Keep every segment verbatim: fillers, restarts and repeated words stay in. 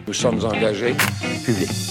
Nous sommes engagés publics.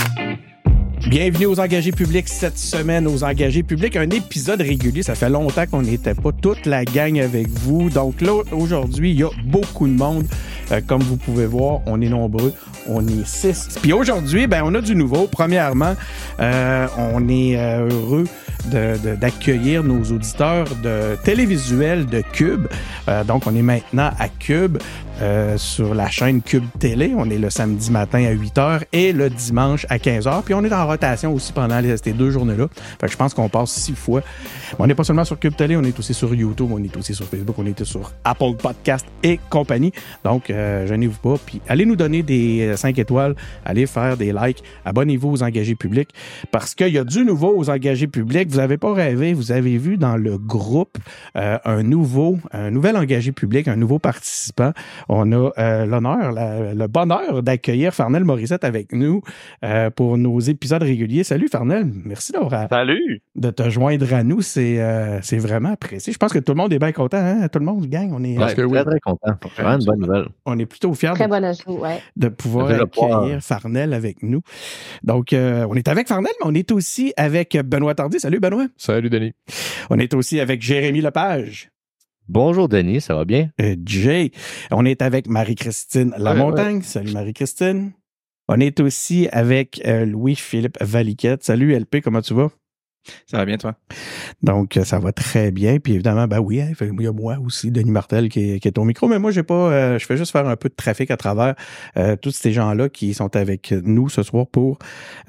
Bienvenue aux engagés publics cette semaine, aux engagés publics, un épisode régulier. Ça fait longtemps qu'on n'était pas toute la gang avec vous. Donc là, aujourd'hui, il y a beaucoup de monde. Euh, comme vous pouvez voir, on est nombreux. On est six. Puis aujourd'hui, ben, on a du nouveau. Premièrement, euh, on est euh, heureux de, de, d'accueillir nos auditeurs de télévisuel de Cube. Euh, donc, on est maintenant à Cube. Euh, sur la chaîne Cube Télé. On est le samedi matin à huit heures et le dimanche à quinze heures. Puis on est en rotation aussi pendant les, ces deux journées-là. Fait que je pense qu'on passe six fois. On n'est pas seulement sur Cube Télé, on est aussi sur YouTube, on est aussi sur Facebook, on est sur Apple Podcast et compagnie. Donc, euh, gênez-vous pas. Puis allez nous donner des cinq étoiles, allez faire des likes, abonnez-vous aux engagés publics parce qu'il y a du nouveau aux engagés publics. Vous n'avez pas rêvé, vous avez vu dans le groupe euh, un nouveau, un nouvel engagé public, un nouveau participant. On a euh, l'honneur, la, le bonheur d'accueillir Farnell Morissette avec nous euh, pour nos épisodes réguliers. Salut Farnell, merci d'avoir Salut. de te joindre à nous. C'est, euh, c'est vraiment apprécié. Je pense que tout le monde est bien content. Hein? Tout le monde, gang, on est ouais, euh, très, très content. C'est vraiment une bonne nouvelle. On est plutôt fiers Très de, bon ajout, ouais. de pouvoir accueillir Farnell avec nous. Donc, euh, on est avec Farnell, mais on est aussi avec Benoît Tardy. Salut Benoît. Salut Denis. On est aussi avec Jérémy Lepage. Bonjour Denis, ça va bien? Euh, Jay. On est avec Marie-Christine Lamontagne. Ouais, ouais. Salut Marie-Christine. On est aussi avec euh, Louis-Philippe Valiquette. Salut L P, comment tu vas? Ça va bien, toi? Donc, ça va très bien. Puis évidemment, ben oui, il y a moi aussi, Denis Martel, qui est, qui est au micro. Mais moi, j'ai pas, euh, je fais juste faire un peu de trafic à travers euh, tous ces gens-là qui sont avec nous ce soir pour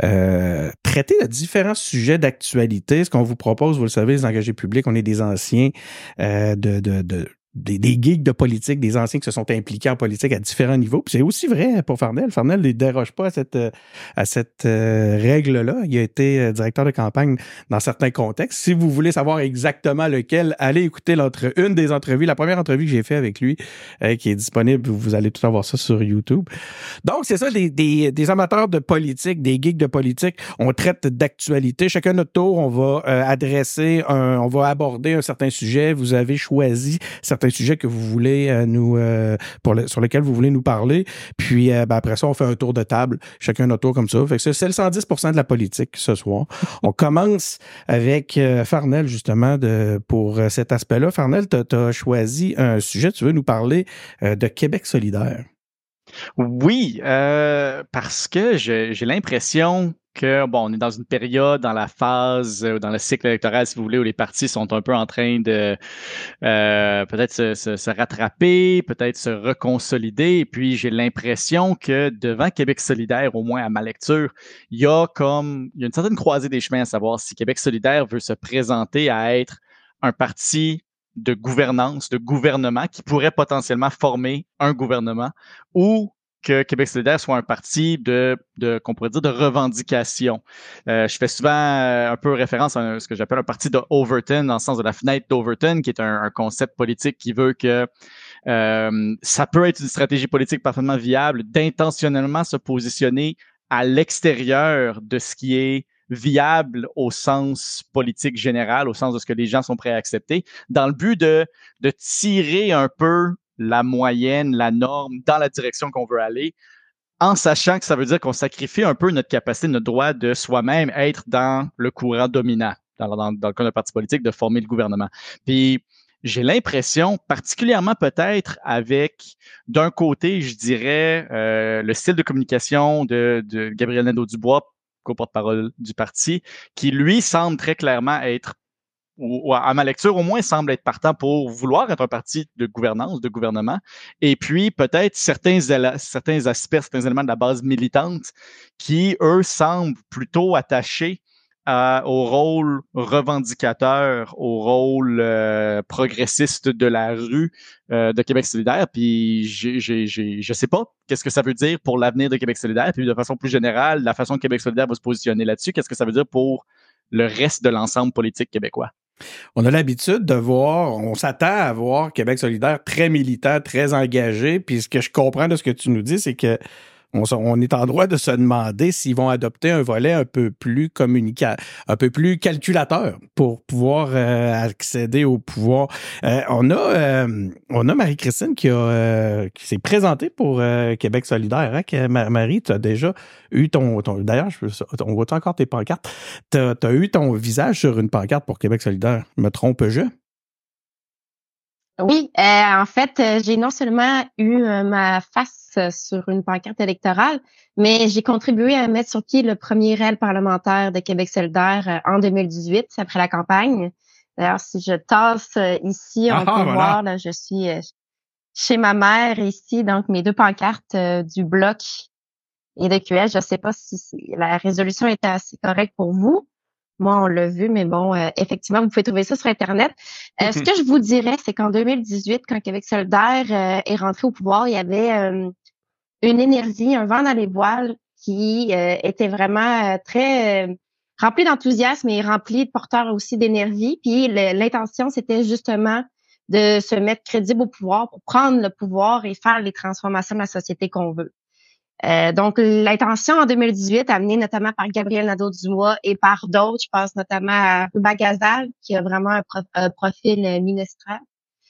euh, traiter de différents sujets d'actualité. Ce qu'on vous propose, vous le savez, les engagés publics, on est des anciens euh, de, de, de Des, des geeks de politique, des anciens qui se sont impliqués en politique à différents niveaux. Puis c'est aussi vrai pour Farnell. Farnell ne déroge pas à cette, à cette euh, règle-là. Il a été euh, directeur de campagne dans certains contextes. Si vous voulez savoir exactement lequel, allez écouter l'entre, une des entrevues, la première entrevue que j'ai faite avec lui, euh, qui est disponible. Vous allez tout avoir ça sur YouTube. Donc, c'est ça, des, des, des amateurs de politique, des geeks de politique. On traite d'actualité. Chacun notre tour, on va euh, adresser, un, on va aborder un certain sujet. Vous avez choisi certains sujets que vous voulez euh, nous euh, pour le, sur lesquels vous voulez nous parler. Puis euh, ben après ça, on fait un tour de table, chacun notre tour comme ça. Fait que c'est, c'est le cent dix pour cent de la politique ce soir. On commence avec euh, Farnell, justement, de, pour euh, cet aspect-là. Farnell, tu as choisi un sujet, tu veux nous parler euh, de Québec solidaire. Oui, euh, parce que j'ai, j'ai l'impression que, bon, on est dans une période, dans la phase, euh, dans le cycle électoral, si vous voulez, où les partis sont un peu en train de euh, peut-être se, se, se rattraper, peut-être se reconsolider. Et puis, j'ai l'impression que devant Québec solidaire, au moins à ma lecture, il y a comme, il y a une certaine croisée des chemins à savoir si Québec solidaire veut se présenter à être un parti de gouvernance, de gouvernement qui pourrait potentiellement former un gouvernement ou que Québec solidaire soit un parti de, de qu'on pourrait dire, de revendication. Euh, je fais souvent euh, un peu référence à un, ce que j'appelle un parti de Overton, dans le sens de la fenêtre d'Overton, qui est un, un concept politique qui veut que euh, ça peut être une stratégie politique parfaitement viable d'intentionnellement se positionner à l'extérieur de ce qui est viable au sens politique général, au sens de ce que les gens sont prêts à accepter, dans le but de, de tirer un peu la moyenne, la norme, dans la direction qu'on veut aller, en sachant que ça veut dire qu'on sacrifie un peu notre capacité, notre droit de soi-même être dans le courant dominant, dans, dans, dans le cas d'un parti politique, de former le gouvernement. Puis, j'ai l'impression, particulièrement peut-être avec, d'un côté, je dirais, euh, le style de communication de, de Gabriel Nadeau-Dubois, co-porte-parole du parti, qui, lui, semble très clairement être, ou, ou à ma lecture, au moins, semble être partant pour vouloir être un parti de gouvernance, de gouvernement, et puis peut-être certains, certains aspects, certains éléments de la base militante qui, eux, semblent plutôt attachés à, au rôle revendicateur, au rôle euh, progressiste de la rue euh, de Québec solidaire. Puis j'ai, j'ai, j'ai, je sais pas qu'est-ce que ça veut dire pour l'avenir de Québec solidaire. Puis de façon plus générale, la façon que Québec solidaire va se positionner là-dessus, qu'est-ce que ça veut dire pour le reste de l'ensemble politique québécois? On a l'habitude de voir, on s'attend à voir Québec solidaire très militant, très engagé. Puis ce que je comprends de ce que tu nous dis, c'est que on, on est en droit de se demander s'ils vont adopter un volet un peu plus communica, un peu plus calculateur pour pouvoir euh, accéder au pouvoir. Euh, on a euh, on a Marie-Christine qui a euh, qui s'est présentée pour euh, Québec solidaire. Hein, que, Marie, tu as déjà eu ton, ton d'ailleurs, je, on voit encore tes pancartes. Tu as eu ton visage sur une pancarte pour Québec solidaire. Me trompe-je? Oui, euh, en fait, euh, j'ai non seulement eu euh, ma face euh, sur une pancarte électorale, mais j'ai contribué à mettre sur pied le premier réel parlementaire de Québec solidaire euh, en deux mille dix-huit, après la campagne. D'ailleurs, si je tasse euh, ici, on ah, peut voilà. voir, là, je suis euh, chez ma mère ici, donc mes deux pancartes euh, du Bloc et de Q S. Je ne sais pas si, si la résolution était assez correcte pour vous. Moi, on l'a vu, mais bon, euh, effectivement, vous pouvez trouver ça sur Internet. Euh, ce que je vous dirais, c'est qu'en deux mille dix-huit, quand Québec solidaire euh, est rentré au pouvoir, il y avait euh, une énergie, un vent dans les voiles qui euh, était vraiment euh, très euh, rempli d'enthousiasme et rempli de porteurs aussi d'énergie. Puis le, l'intention, c'était justement de se mettre crédible au pouvoir pour prendre le pouvoir et faire les transformations de la société qu'on veut. Euh, donc, l'intention en deux mille dix-huit, amenée notamment par Gabriel Nadeau-Dubois et par d'autres, je pense notamment à Ruba Gazal, qui a vraiment un, prof, un profil ministériel.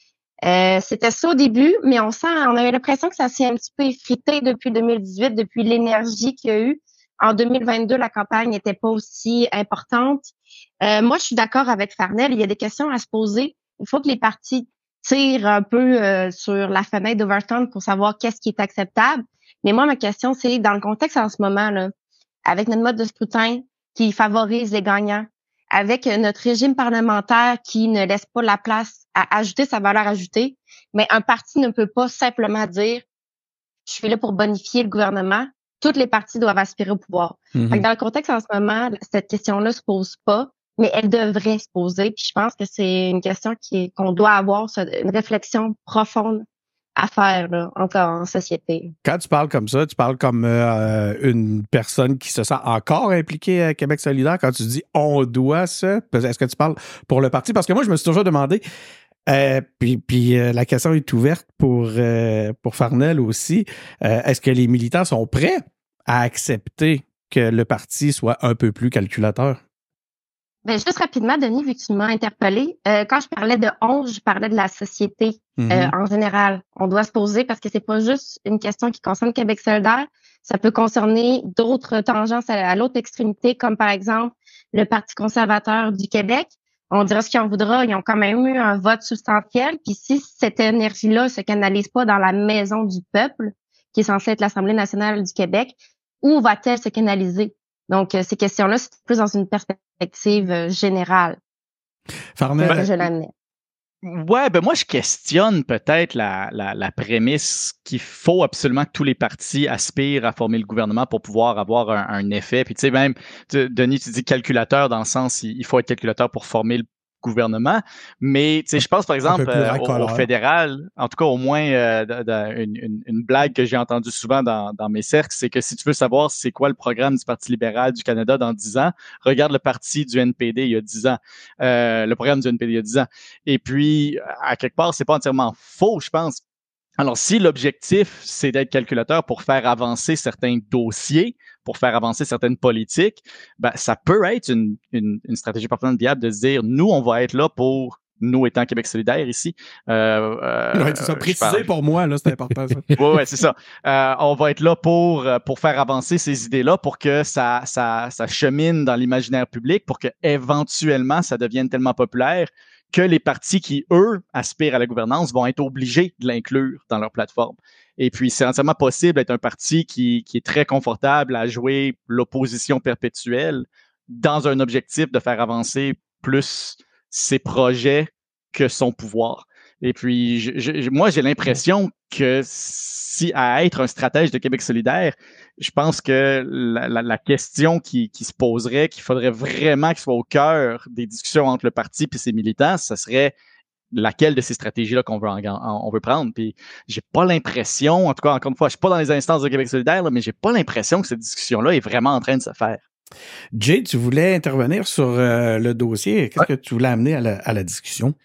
Euh, c'était ça au début, mais on sent, on avait l'impression que ça s'est un petit peu effrité depuis deux mille dix-huit, depuis l'énergie qu'il y a eu. En deux mille vingt-deux, la campagne n'était pas aussi importante. Euh, moi, je suis d'accord avec Farnell. Il y a des questions à se poser. Il faut que les partis tirent un peu euh, sur la fenêtre d'Overton pour savoir qu'est-ce qui est acceptable. Mais moi, ma question, c'est dans le contexte en ce moment, là, avec notre mode de scrutin qui favorise les gagnants, avec notre régime parlementaire qui ne laisse pas la place à ajouter sa valeur ajoutée, mais un parti ne peut pas simplement dire « je suis là pour bonifier le gouvernement ». Toutes les partis doivent aspirer au pouvoir. Mm-hmm. Fait que dans le contexte en ce moment, cette question-là se pose pas, mais elle devrait se poser. Puis je pense que c'est une question qui est, qu'on doit avoir, une réflexion profonde à faire là, encore en société. Quand tu parles comme ça, tu parles comme euh, une personne qui se sent encore impliquée à Québec solidaire. Quand tu dis « on doit ça », est-ce que tu parles pour le parti? Parce que moi, je me suis toujours demandé, euh, puis, puis euh, la question est ouverte pour, euh, pour Farnell aussi, euh, est-ce que les militants sont prêts à accepter que le parti soit un peu plus calculateur? Ben, juste rapidement, Denis, vu que tu m'as interpellé, euh, quand je parlais de on, je parlais de la société mm-hmm. euh, en général. On doit se poser parce que c'est pas juste une question qui concerne Québec solidaire, ça peut concerner d'autres tendances à, à l'autre extrémité, comme par exemple le Parti conservateur du Québec. On dira ce qu'on voudra, ils ont quand même eu un vote substantiel. Puis si cette énergie-là ne se canalise pas dans la maison du peuple, qui est censée être l'Assemblée nationale du Québec, où va-t-elle se canaliser? Donc, euh, ces questions-là, c'est plus dans une perspective euh, générale. Farnell, que je l'amenais. Ouais, ben moi, je questionne peut-être la, la, la prémisse qu'il faut absolument que tous les partis aspirent à former le gouvernement pour pouvoir avoir un, un effet. Puis, tu sais, même, tu, Denis, tu dis calculateur dans le sens, il, il faut être calculateur pour former le gouvernement, mais tu sais, je pense par exemple euh, au, au fédéral, en tout cas au moins euh, de, de, une, une blague que j'ai entendue souvent dans, dans mes cercles, c'est que si tu veux savoir c'est quoi le programme du Parti libéral du Canada dans dix ans, regarde le parti du N P D il y a dix ans, euh, le programme du N P D il y a dix ans. Et puis, à quelque part, c'est pas entièrement faux, je pense. Alors, si l'objectif, c'est d'être calculateur pour faire avancer certains dossiers, pour faire avancer certaines politiques, ben, ça peut être une, une, une stratégie parfaitement viable de se dire, nous, on va être là pour, nous étant Québec solidaire ici. Euh, euh, ouais, c'est ça, préciser pour moi, là, c'est important. Ça. Oui, ouais, c'est ça. Euh, on va être là pour, pour faire avancer ces idées-là, pour que ça, ça, ça chemine dans l'imaginaire public, pour que éventuellement ça devienne tellement populaire que les partis qui, eux, aspirent à la gouvernance vont être obligés de l'inclure dans leur plateforme. Et puis, c'est entièrement possible d'être un parti qui, qui est très confortable à jouer l'opposition perpétuelle dans un objectif de faire avancer plus ses projets que son pouvoir. Et puis, je, je, moi, j'ai l'impression que si à être un stratège de Québec solidaire, je pense que la, la, la question qui, qui se poserait, qu'il faudrait vraiment qu'il soit au cœur des discussions entre le parti et ses militants, ce serait laquelle de ces stratégies-là qu'on veut, en, on veut prendre. Puis, j'ai pas l'impression, en tout cas, encore une fois, je suis pas dans les instances de Québec solidaire, là, mais j'ai pas l'impression que cette discussion-là est vraiment en train de se faire. Jay, tu voulais intervenir sur euh, le dossier. Qu'est-ce ouais. que tu voulais amener à la, à la discussion?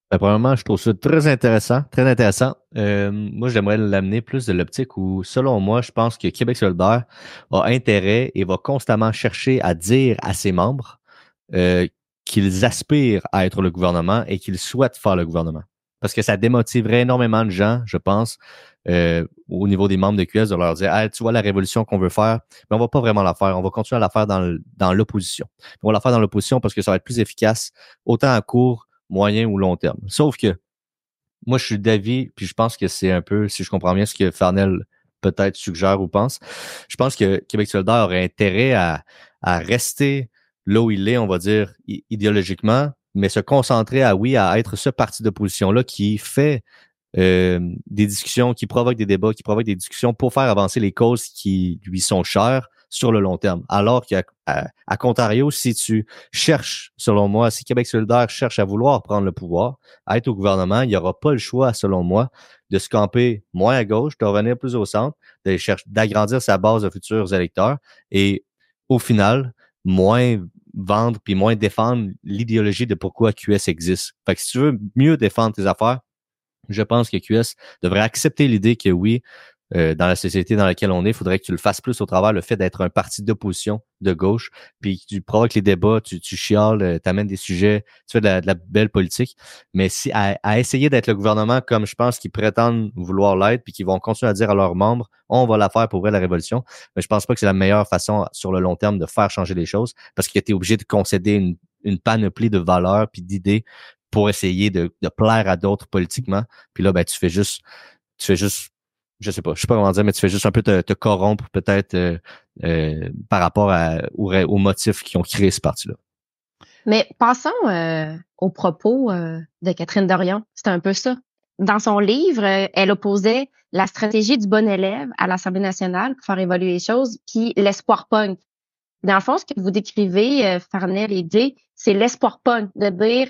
Ben, premièrement, je trouve ça très intéressant, très intéressant. Euh, moi, j'aimerais l'amener plus de l'optique où, selon moi, je pense que Québec solidaire a intérêt et va constamment chercher à dire à ses membres euh, qu'ils aspirent à être le gouvernement et qu'ils souhaitent faire le gouvernement. Parce que ça démotiverait énormément de gens, je pense, euh, au niveau des membres de Q S, de leur dire hey, « tu vois la révolution qu'on veut faire, mais on va pas vraiment la faire. On va continuer à la faire dans, le, dans l'opposition. On va la faire dans l'opposition parce que ça va être plus efficace, autant à court, moyen ou long terme. » Sauf que moi, je suis d'avis, puis je pense que c'est un peu, si je comprends bien ce que Farnell peut-être suggère ou pense, je pense que Québec solidaire aurait intérêt à, à rester là où il est, on va dire, idéologiquement, mais se concentrer à, oui, à être ce parti d'opposition-là qui fait euh, des discussions, qui provoque des débats, qui provoque des discussions pour faire avancer les causes qui lui sont chères sur le long terme. Alors qu'à à, à contrario, si tu cherches, selon moi, si Québec solidaire cherche à vouloir prendre le pouvoir, à être au gouvernement, il n'y aura pas le choix, selon moi, de se camper moins à gauche, de revenir plus au centre, de chercher, d'agrandir sa base de futurs électeurs et, au final, moins vendre puis moins défendre l'idéologie de pourquoi Q S existe. Fait que si tu veux mieux défendre tes affaires, je pense que Q S devrait accepter l'idée que oui, euh, dans la société dans laquelle on est, il faudrait que tu le fasses plus au travers le fait d'être un parti d'opposition de gauche, puis tu provoques les débats, tu, tu chiales, tu amènes des sujets, tu fais de la, de la belle politique. Mais si à, à essayer d'être le gouvernement comme je pense qu'ils prétendent vouloir l'être, puis qu'ils vont continuer à dire à leurs membres, on va la faire pour vrai la révolution, mais je pense pas que c'est la meilleure façon sur le long terme de faire changer les choses, parce que tu es obligé de concéder une, une panoplie de valeurs puis d'idées pour essayer de, de plaire à d'autres politiquement. Puis là, ben, tu fais juste, tu fais juste, je sais pas, je sais pas comment dire, mais tu fais juste un peu te, te corrompre peut-être euh, euh, par rapport à, aux, aux motifs qui ont créé ce parti-là. Mais passons euh, aux propos euh, de Catherine Dorion. C'est un peu ça. Dans son livre, euh, elle opposait la stratégie du bon élève à l'Assemblée nationale pour faire évoluer les choses, puis l'espoir punk. Dans le fond, ce que vous décrivez, euh, Farnell et Jay, c'est l'espoir punk, de dire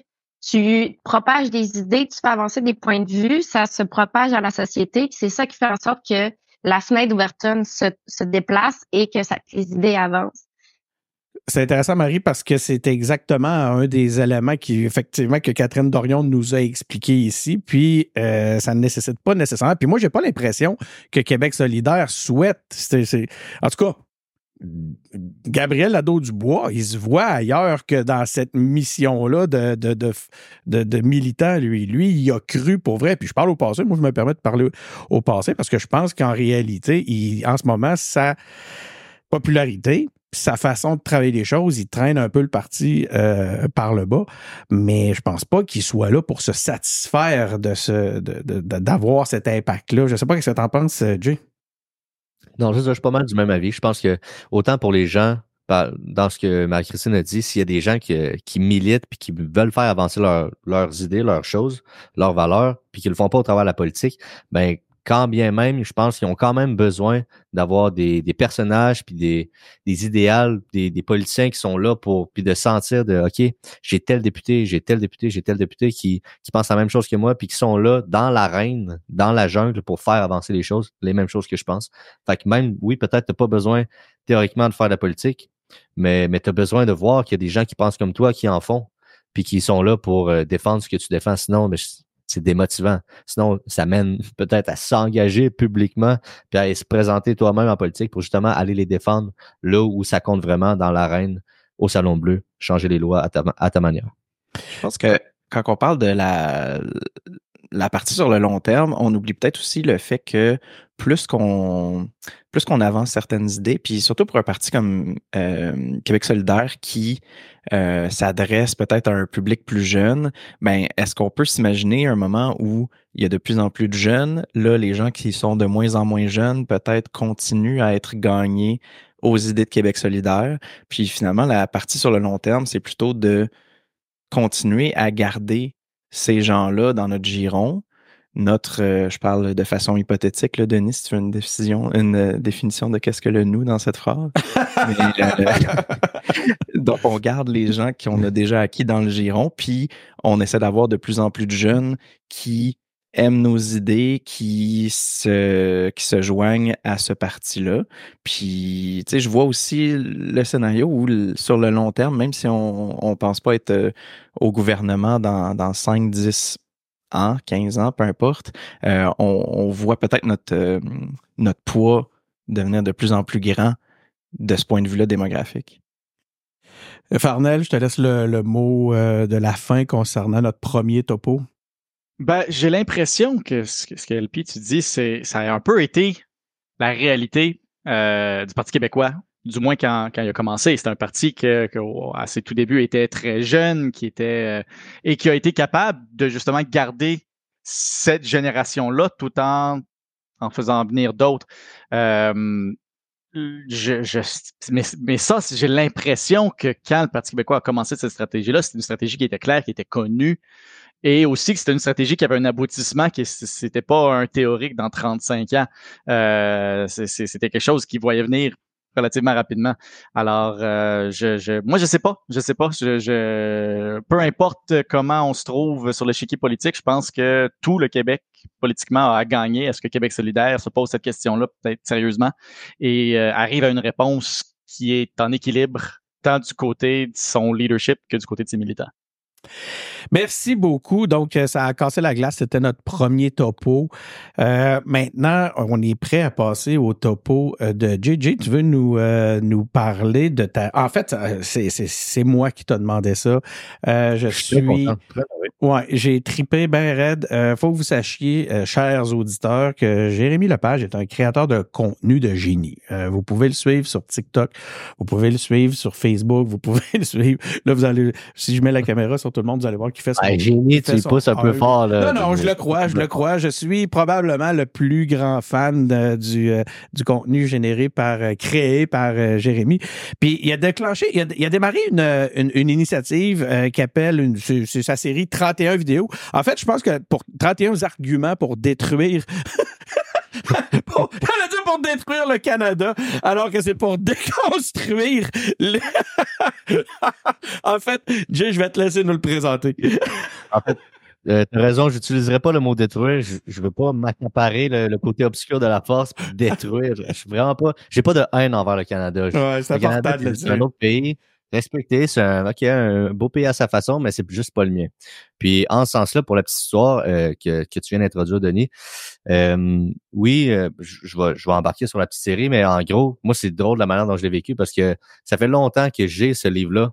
tu propages des idées, tu fais avancer des points de vue, ça se propage à la société, c'est ça qui fait en sorte que la fenêtre d'ouverture se, se déplace et que, ça, que les idées avancent. C'est intéressant, Marie, parce que c'est exactement un des éléments qui, effectivement, que Catherine Dorion nous a expliqué ici. Puis, euh, ça ne nécessite pas nécessairement. Puis moi, j'ai pas l'impression que Québec solidaire souhaite. C'est, c'est, en tout cas, Gabriel Nadeau-Dubois, il se voit ailleurs que dans cette mission-là de, de, de, de, de militant, lui. Lui, il a cru pour vrai. Puis je parle au passé. Moi, je me permets de parler au passé parce que je pense qu'en réalité, il, en ce moment, sa popularité, sa façon de travailler les choses, il traîne un peu le parti euh, par le bas, mais je pense pas qu'il soit là pour se satisfaire de ce, de, de, de, d'avoir cet impact-là. Je sais pas ce que tu en penses, Jay. Non, je, je suis pas mal du même avis. Je pense que autant pour les gens, dans ce que Marie-Christine a dit, s'il y a des gens qui, qui militent puis qui veulent faire avancer leur, leurs idées, leurs choses, leurs valeurs, puis qui le font pas au travers de la politique, ben quand bien même, je pense qu'ils ont quand même besoin d'avoir des, des personnages puis des, des idéals, des, des politiciens qui sont là pour puis de sentir de OK, j'ai tel député, j'ai tel député, j'ai tel député qui, qui pense la même chose que moi puis qui sont là dans l'arène, dans la jungle pour faire avancer les choses, les mêmes choses que je pense. Fait que même, oui, peut-être t'as pas besoin théoriquement de faire de la politique, mais, mais t'as besoin de voir qu'il y a des gens qui pensent comme toi, qui en font, puis qui sont là pour euh, défendre ce que tu défends. Sinon, mais c'est démotivant. Sinon, ça mène peut-être à s'engager publiquement puis à se présenter toi-même en politique pour justement aller les défendre là où ça compte vraiment dans l'arène, au Salon Bleu, changer les lois à ta, à ta manière. Je pense que quand on parle de la, la partie sur le long terme, on oublie peut-être aussi le fait que plus qu'on plus qu'on avance certaines idées, puis surtout pour un parti comme euh, Québec solidaire qui euh, s'adresse peut-être à un public plus jeune, ben est-ce qu'on peut s'imaginer un moment où il y a de plus en plus de jeunes, là les gens qui sont de moins en moins jeunes peut-être continuent à être gagnés aux idées de Québec solidaire, puis finalement la partie sur le long terme, c'est plutôt de continuer à garder ces gens-là dans notre giron. Notre, euh, je parle de façon hypothétique, là, Denis, si tu veux une décision, une euh, définition de qu'est-ce que le nous dans cette phrase. Mais, euh, donc, on garde les gens qu'on a déjà acquis dans le giron, puis on essaie d'avoir de plus en plus de jeunes qui aiment nos idées, qui se, qui se joignent à ce parti-là. Puis, tu sais, je vois aussi le scénario où, sur le long terme, même si on on pense pas être euh, au gouvernement dans, dans cinq, dix ans, quinze ans, peu importe, euh, on, on voit peut-être notre, euh, notre poids devenir de plus en plus grand de ce point de vue-là démographique. Farnell, je te laisse le, le mot euh, de la fin concernant notre premier topo. Ben, j'ai l'impression que ce que, ce que L P, tu dis, c'est ça a un peu été la réalité euh, du Parti québécois, du moins quand, quand il a commencé. C'est un parti que, que à ses tout débuts était très jeune, qui était euh, et qui a été capable de justement garder cette génération-là tout en en faisant venir d'autres. Euh, je, je, mais, mais ça, j'ai l'impression que quand le Parti québécois a commencé cette stratégie-là, c'était une stratégie qui était claire, qui était connue, et aussi que c'était une stratégie qui avait un aboutissement, qui c'était pas un théorique dans trente-cinq ans. Euh, c'était quelque chose qui voyait venir relativement rapidement. Alors, euh, je, je, moi, je sais pas, je sais pas. Je, je, peu importe comment on se trouve sur l'échiquier politique, je pense que tout le Québec politiquement a gagné. Est-ce que Québec solidaire se pose cette question-là peut-être sérieusement et euh, arrive à une réponse qui est en équilibre tant du côté de son leadership que du côté de ses militants? Merci beaucoup. Donc, ça a cassé la glace. C'était notre premier topo. Euh, maintenant, on est prêt à passer au topo de J J. Tu veux nous euh, nous parler de ta... En fait, c'est, c'est, c'est moi qui t'ai demandé ça. Euh, je, je suis... suis... Ouais, j'ai tripé ben raide. Euh, faut que vous sachiez, euh, chers auditeurs, que Jérémy Lepage est un créateur de contenu de génie. Euh, vous pouvez le suivre sur TikTok, vous pouvez le suivre sur Facebook, vous pouvez le suivre... Là, vous allez... Si je mets la caméra sur tout le monde, vous allez voir qu'il fait son... Hey, génie, tu le pousses un peu fort, là. Non, non, je le crois, je le crois. Je suis probablement le plus grand fan de, du, euh, du contenu généré par, euh, créé par euh, Jérémy. Puis, il a déclenché, il a, il a démarré une, une, une initiative euh, qui appelle, une, c'est, c'est sa série trente et un vidéos. En fait, je pense que pour trente et un arguments pour détruire... pour, elle a dit pour détruire le Canada, alors que c'est pour déconstruire le... En fait, Jay, je vais te laisser nous le présenter. En fait, euh, t'as raison, j'utiliserai pas le mot détruire. Je, je veux pas m'accaparer le, le côté obscur de la force pour détruire. Je suis vraiment pas, j'ai pas de haine envers le Canada. Ouais, c'est le important Canada, de le c'est dire. un autre pays. Respecté, c'est un, okay, un beau pays à sa façon, mais c'est juste pas le mien. Puis, en ce sens-là, pour la petite histoire euh, que, que tu viens d'introduire, Denis, euh, oui, euh, je, je, vais, je vais embarquer sur la petite série, mais en gros, moi, c'est drôle la manière dont je l'ai vécu parce que ça fait longtemps que j'ai ce livre-là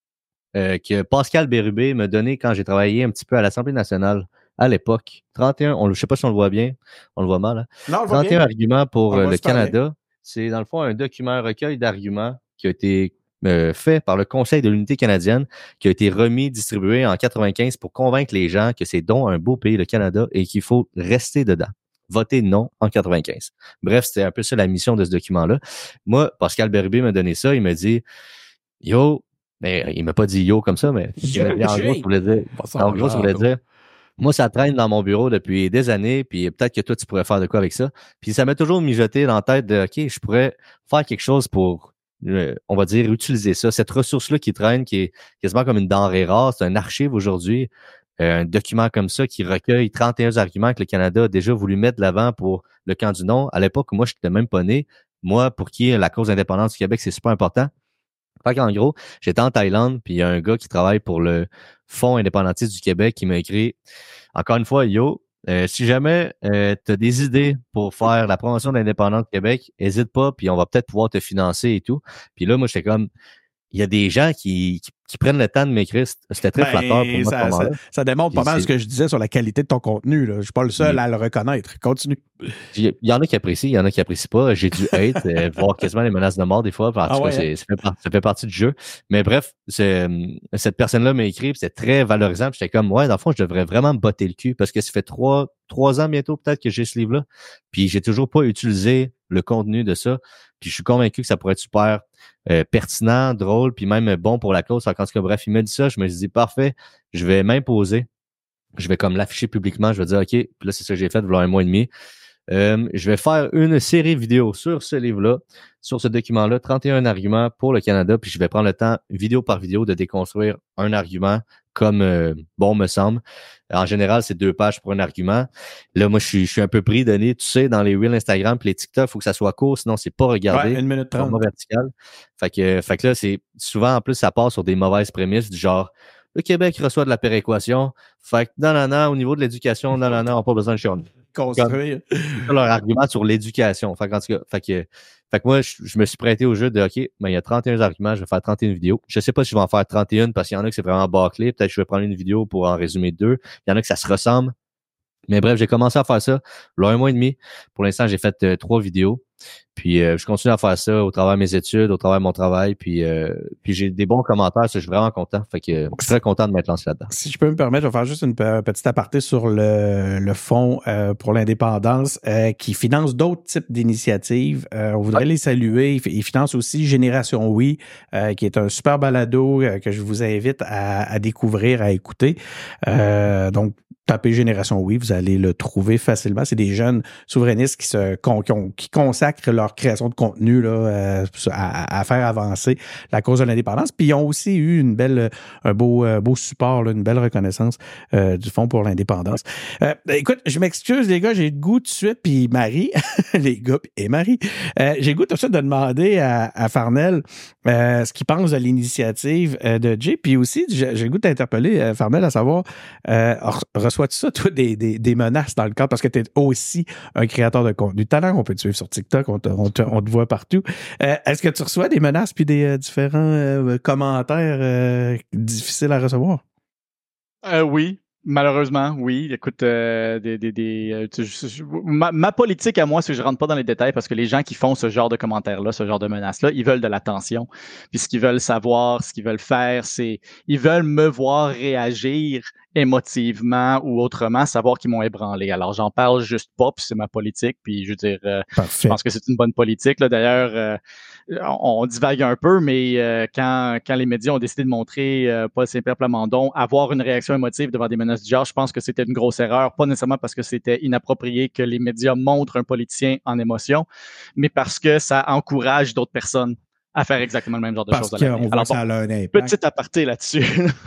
euh, que Pascal Bérubé m'a donné quand j'ai travaillé un petit peu à l'Assemblée nationale à l'époque. trente et un, on, je sais pas si on le voit bien, on le voit mal. Hein? Non, on le voit trente et un bien. arguments pour On le Canada. C'est, dans le fond, un document, un recueil d'arguments qui a été Euh, fait par le Conseil de l'unité canadienne, qui a été remis, distribué en quatre-vingt-quinze pour convaincre les gens que c'est donc un beau pays, le Canada, et qu'il faut rester dedans. Voter non en quatre-vingt-quinze. Bref, c'était un peu ça la mission de ce document-là. Moi, Pascal Bérubé m'a donné ça, il m'a dit « Yo », mais il m'a pas dit « yo » comme ça, mais il m'a dit, en gros, ça voulait dire, en gros, ça voulait dire moi, ça traîne dans mon bureau depuis des années, puis peut-être que toi, tu pourrais faire de quoi avec ça. Puis ça m'a toujours mijoté dans la tête de « OK, je pourrais faire quelque chose pour... » Euh, on va dire, utiliser ça. Cette ressource-là qui traîne, qui est quasiment comme une denrée rare, c'est un archive aujourd'hui, euh, un document comme ça qui recueille trente et un arguments que le Canada a déjà voulu mettre de l'avant pour le camp du non. À l'époque, moi, je n'étais même pas né. Moi, pour qui la cause d'indépendance du Québec, c'est super important. Fait qu'en gros, j'étais en Thaïlande, puis il y a un gars qui travaille pour le Fonds indépendantiste du Québec qui m'a écrit, encore une fois, yo, Euh, si jamais euh, tu as des idées pour faire la promotion de l'indépendance du Québec, hésite pas, puis on va peut-être pouvoir te financer et tout. Puis là, moi, j'étais comme, il y a des gens qui, qui, qui prennent le temps de m'écrire. C'était très ben, flatteur pour moi. Ça, ça, ça démontre pas puis mal c'est... ce que je disais sur la qualité de ton contenu. Là. Je suis pas le seul oui. à le reconnaître. Continue. Il y en a qui apprécient, il y en a qui apprécient pas. J'ai dû hate, euh, voir quasiment les menaces de mort des fois. En tout ah cas, ouais, c'est, ça, fait par, ça fait partie du jeu. Mais bref, c'est, cette personne-là m'a écrit, c'était très valorisant. Puis j'étais comme, ouais, dans le fond, je devrais vraiment me botter le cul parce que ça fait trois, trois ans bientôt peut-être que j'ai ce livre-là. Puis j'ai toujours pas utilisé le contenu de ça. Puis je suis convaincu que ça pourrait être super euh, pertinent, drôle, puis même bon pour la cause. En tout cas, bref, il m'a dit ça. Je me suis dit, parfait, je vais m'imposer. Je vais comme l'afficher publiquement. Je vais dire, OK, puis là, c'est ça que j'ai fait, voilà un mois et demi. Euh, je vais faire une série vidéo sur ce livre-là, sur ce document-là, trente et un arguments pour le Canada, puis je vais prendre le temps, vidéo par vidéo, de déconstruire un argument comme euh, bon me semble. En général, c'est deux pages pour un argument. Là, moi, je suis, je suis un peu pris, Denis. Tu sais, dans les Reels Instagram et les TikTok, il faut que ça soit court, sinon c'est pas regardé. Ouais, une minute trente. Vertical. Fait que, fait que là, c'est souvent, en plus, ça part sur des mauvaises prémices, du genre, le Québec reçoit de la péréquation. Fait que, non, non, non, au niveau de l'éducation, non, non, non, on n'a pas besoin de chialer. Construire. Comme, leur argument sur l'éducation. Fait, en tout cas, fait que, fait que moi, je, je me suis prêté au jeu de, OK, ben, il y a trente et un arguments, je vais faire trente et une vidéos. Je sais pas si je vais en faire trente et un parce qu'il y en a que c'est vraiment bâclé. Peut-être que je vais prendre une vidéo pour en résumer deux. Il y en a que ça se ressemble. Mais bref, j'ai commencé à faire ça là, un mois et demi. Pour l'instant, j'ai fait euh, trois vidéos. Puis euh, je continue à faire ça au travers de mes études, au travers de mon travail. Puis, euh, puis j'ai des bons commentaires. Ça, je suis vraiment content. Fait que je suis très content de m'être lancé là-dedans. Si je peux me permettre, je vais faire juste une petite aparté sur le, le fonds euh, pour l'indépendance euh, qui finance d'autres types d'initiatives. Euh, on voudrait ouais. les saluer. Il, il finance aussi Génération Oui, euh, qui est un super balado euh, que je vous invite à, à découvrir, à écouter. Euh, donc, tapez Génération Oui, vous allez le trouver facilement. C'est des jeunes souverainistes qui se qui, ont, qui consacrent leur création de contenu là, euh, à, à faire avancer la cause de l'indépendance. Puis ils ont aussi eu une belle, un beau, beau support, là, une belle reconnaissance euh, du Fonds pour l'indépendance. Euh, écoute, je m'excuse les gars, j'ai le goût tout de suite, puis Marie, les gars et Marie, euh, j'ai le goût tout de suite de demander à, à Farnell euh, ce qu'il pense de l'initiative euh, de Jay. Puis aussi, j'ai, j'ai le goût d'interpeller euh, Farnell à savoir, euh, reçois-tu ça, toi, des, des, des menaces dans le cadre, parce que tu es aussi un créateur de contenu talent, on peut te suivre sur TikTok, on te, on te, on te voit partout. Euh, est-ce que tu reçois des menaces puis des euh, différents euh, commentaires euh, difficiles à recevoir? Euh, oui. Malheureusement, oui. Écoute, euh, des, des, des, euh, tu, je, ma, ma politique à moi, c'est que je rentre pas dans les détails parce que les gens qui font ce genre de commentaires-là, ce genre de menaces-là, ils veulent de l'attention. Puis ce qu'ils veulent savoir, ce qu'ils veulent faire, c'est ils veulent me voir réagir émotivement ou autrement, savoir qu'ils m'ont ébranlé. Alors, j'en parle juste pas, puis c'est ma politique. Puis je veux dire, euh, je pense que c'est une bonne politique. Là. D'ailleurs, euh, on, on divague un peu, mais euh, quand, quand les médias ont décidé de montrer euh, Paul Saint-Pierre Plamondon avoir une réaction émotive devant des menaces du genre, je pense que c'était une grosse erreur, pas nécessairement parce que c'était inapproprié que les médias montrent un politicien en émotion, mais parce que ça encourage d'autres personnes à faire exactement le même genre de parce choses. Parce qu'on voit Alors, que ça a un impact. Petit aparté là-dessus.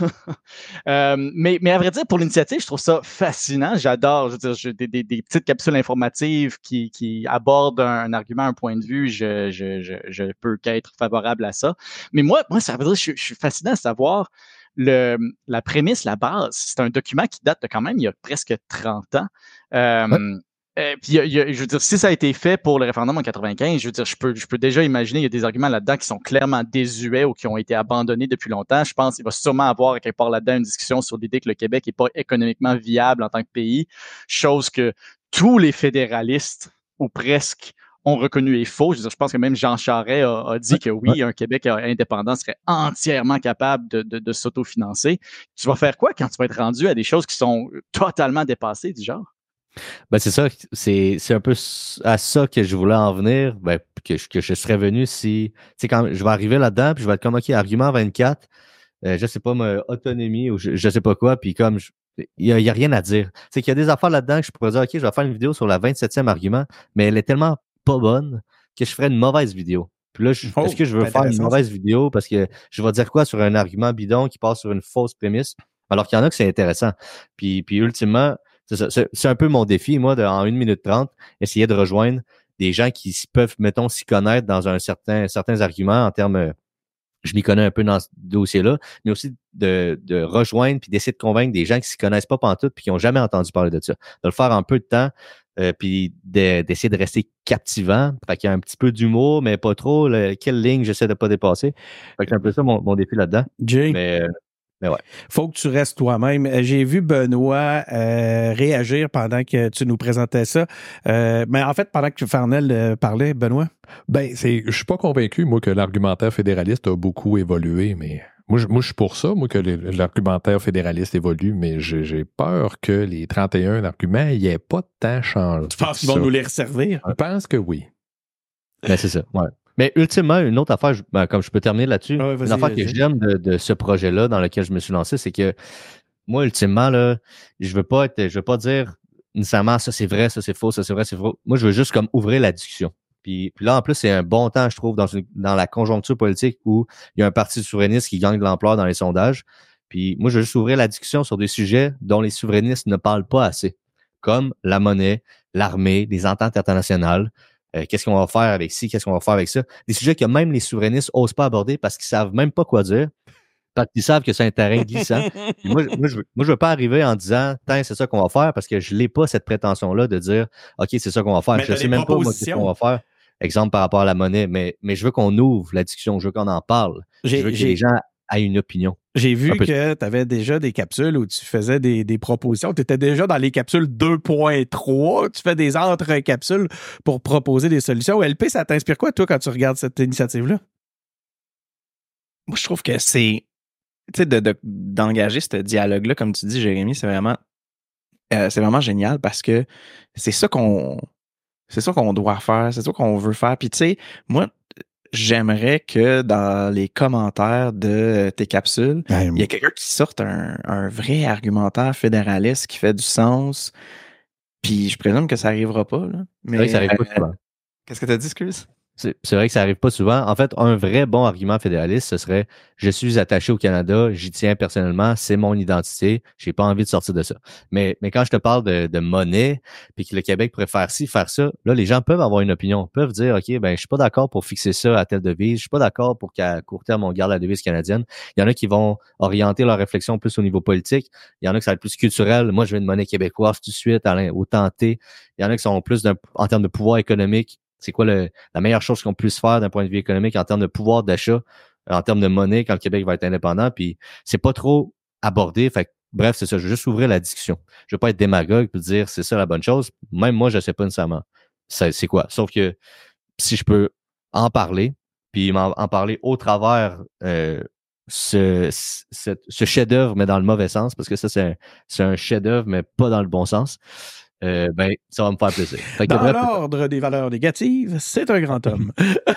euh, mais, mais à vrai dire, pour l'initiative, je trouve ça fascinant. J'adore, je veux dire, je, des, des, des petites capsules informatives qui, qui abordent un, un argument, un point de vue. Je, je, je, je peux qu'être favorable à ça. Mais moi, moi, ça veut dire, je, je suis fasciné à savoir le, la prémisse, la base. C'est un document qui date de quand même il y a presque trente ans. Euh, ouais. Euh, puis, il y a, je veux dire, si ça a été fait pour le référendum en quatre-vingt-quinze, je veux dire, je peux, je peux déjà imaginer, il y a des arguments là-dedans qui sont clairement désuets ou qui ont été abandonnés depuis longtemps. Je pense qu'il va sûrement avoir quelque part là-dedans une discussion sur l'idée que le Québec n'est pas économiquement viable en tant que pays, chose que tous les fédéralistes, ou presque, ont reconnu est faux. Je veux dire, je pense que même Jean Charest a, a dit que oui, un Québec indépendant serait entièrement capable de, de, de s'autofinancer. Tu vas faire quoi quand tu vas être rendu à des choses qui sont totalement dépassées du genre? Ben c'est ça, c'est, c'est un peu à ça que je voulais en venir, ben, que, je, que je serais venu si, tu sais, quand je vais arriver là-dedans, puis je vais être comme, OK, argument vingt-quatre, euh, je sais pas, ma autonomie ou je, je sais pas quoi, puis comme, il y a, y a rien à dire. C'est qu'il y a des affaires là-dedans que je pourrais dire, OK, je vais faire une vidéo sur la vingt-septième argument, mais elle est tellement pas bonne que je ferais une mauvaise vidéo. Puis là, je, oh, est-ce que je veux faire une mauvaise vidéo parce que je vais dire quoi sur un argument bidon qui passe sur une fausse prémisse, alors qu'il y en a que c'est intéressant. Puis, puis ultimement, C'est, ça, c'est, c'est un peu mon défi, moi, de, en une minute trente, essayer de rejoindre des gens qui peuvent, mettons, s'y connaître dans un certain, certains arguments en termes, je m'y connais un peu dans ce dossier-là, mais aussi de, de rejoindre puis d'essayer de convaincre des gens qui s'y connaissent pas pantoute puis qui ont jamais entendu parler de ça. De le faire en peu de temps, euh, puis de, d'essayer de rester captivant. Fait qu'il y a un petit peu d'humour, mais pas trop. Le, quelle ligne j'essaie de pas dépasser. Fait que c'est un peu ça mon, mon défi là-dedans. Jay. Mais, euh, Mais ouais. Faut que tu restes toi-même. J'ai vu Benoît euh, réagir pendant que tu nous présentais ça. Euh, mais en fait, pendant que Farnell euh, parlait, Benoît? Ben, c'est, je suis pas convaincu, moi, que l'argumentaire fédéraliste a beaucoup évolué, mais moi, je, moi, je suis pour ça, moi, que l'argumentaire fédéraliste évolue, mais j'ai, j'ai peur que les trente et un arguments, il n'y ait pas tant changé. Tu penses qu'ils vont nous les resservir? Je pense que oui. Ben, c'est ça, ouais. Mais ultimement, une autre affaire, ben, comme je peux terminer là-dessus, ah ouais, une affaire que j'aime de, de ce projet-là dans lequel je me suis lancé, c'est que moi, ultimement, là, je veux pas être, je veux pas dire nécessairement ça c'est vrai, ça c'est faux, ça c'est vrai, c'est faux. Moi, je veux juste comme ouvrir la discussion. Puis, puis là, en plus, c'est un bon temps, je trouve, dans, une, dans la conjoncture politique où il y a un parti souverainiste qui gagne de l'ampleur dans les sondages. Puis moi, je veux juste ouvrir la discussion sur des sujets dont les souverainistes ne parlent pas assez, comme la monnaie, l'armée, les ententes internationales. Euh, qu'est-ce qu'on va faire avec ci, qu'est-ce qu'on va faire avec ça. Des sujets que même les souverainistes n'osent pas aborder parce qu'ils savent même pas quoi dire, parce qu'ils savent que c'est un terrain glissant. Puis moi, moi, je veux, moi, je veux pas arriver en disant, tiens, c'est ça qu'on va faire, parce que je n'ai pas cette prétention-là de dire, OK, c'est ça qu'on va faire. Mais je sais même pas moi, ce qu'on va faire. Exemple par rapport à la monnaie, mais, mais je veux qu'on ouvre la discussion, je veux qu'on en parle. J'ai, je veux que j'ai... les gens aient une opinion. J'ai vu que tu avais déjà des capsules où tu faisais des, des propositions. Tu étais déjà dans les capsules deux point trois. Tu fais des entre-capsules pour proposer des solutions. L P, ça t'inspire quoi, toi, quand tu regardes cette initiative-là? Moi, je trouve que c'est... Tu sais, de, de, d'engager ce dialogue-là, comme tu dis, Jérémy, c'est vraiment, euh, c'est vraiment génial parce que c'est ça qu'on... C'est ça qu'on doit faire, c'est ça qu'on veut faire. Puis tu sais, moi, j'aimerais que dans les commentaires de tes capsules, il y ait quelqu'un qui sorte un, un vrai argumentaire fédéraliste qui fait du sens. Puis je présume que ça n'arrivera pas. Là. Mais, c'est vrai que ça arrive pas souvent. Euh, qu'est-ce que tu as dit, excuse? C'est, c'est vrai que ça arrive pas souvent. En fait, un vrai bon argument fédéraliste, ce serait « Je suis attaché au Canada, j'y tiens personnellement, c'est mon identité, j'ai pas envie de sortir de ça. » Mais mais quand je te parle de, de monnaie, puis que le Québec pourrait faire ci, faire ça, là, les gens peuvent avoir une opinion, peuvent dire « OK, ben je suis pas d'accord pour fixer ça à telle devise, je suis pas d'accord pour qu'à court terme, on garde la devise canadienne. » Il y en a qui vont orienter leur réflexion plus au niveau politique. Il y en a qui ça va être plus culturel. Moi, je veux une monnaie québécoise tout de suite, au tenté. Il y en a qui sont plus d'un, en termes de pouvoir économique. C'est quoi le, la meilleure chose qu'on puisse faire d'un point de vue économique en termes de pouvoir d'achat, en termes de monnaie quand le Québec va être indépendant, puis c'est pas trop abordé. Fait que, bref, c'est ça, je veux juste ouvrir la discussion. Je veux pas être démagogue et dire c'est ça la bonne chose. Même moi, je sais pas nécessairement c'est, c'est quoi. Sauf que si je peux en parler, puis en, en parler au travers euh, ce, ce, ce chef-d'œuvre, mais dans le mauvais sens, parce que ça, c'est un, c'est un chef-d'œuvre, mais pas dans le bon sens. Euh, ben, ça va me faire plaisir. Fait que Dans bref, l'ordre des valeurs négatives, c'est un grand homme.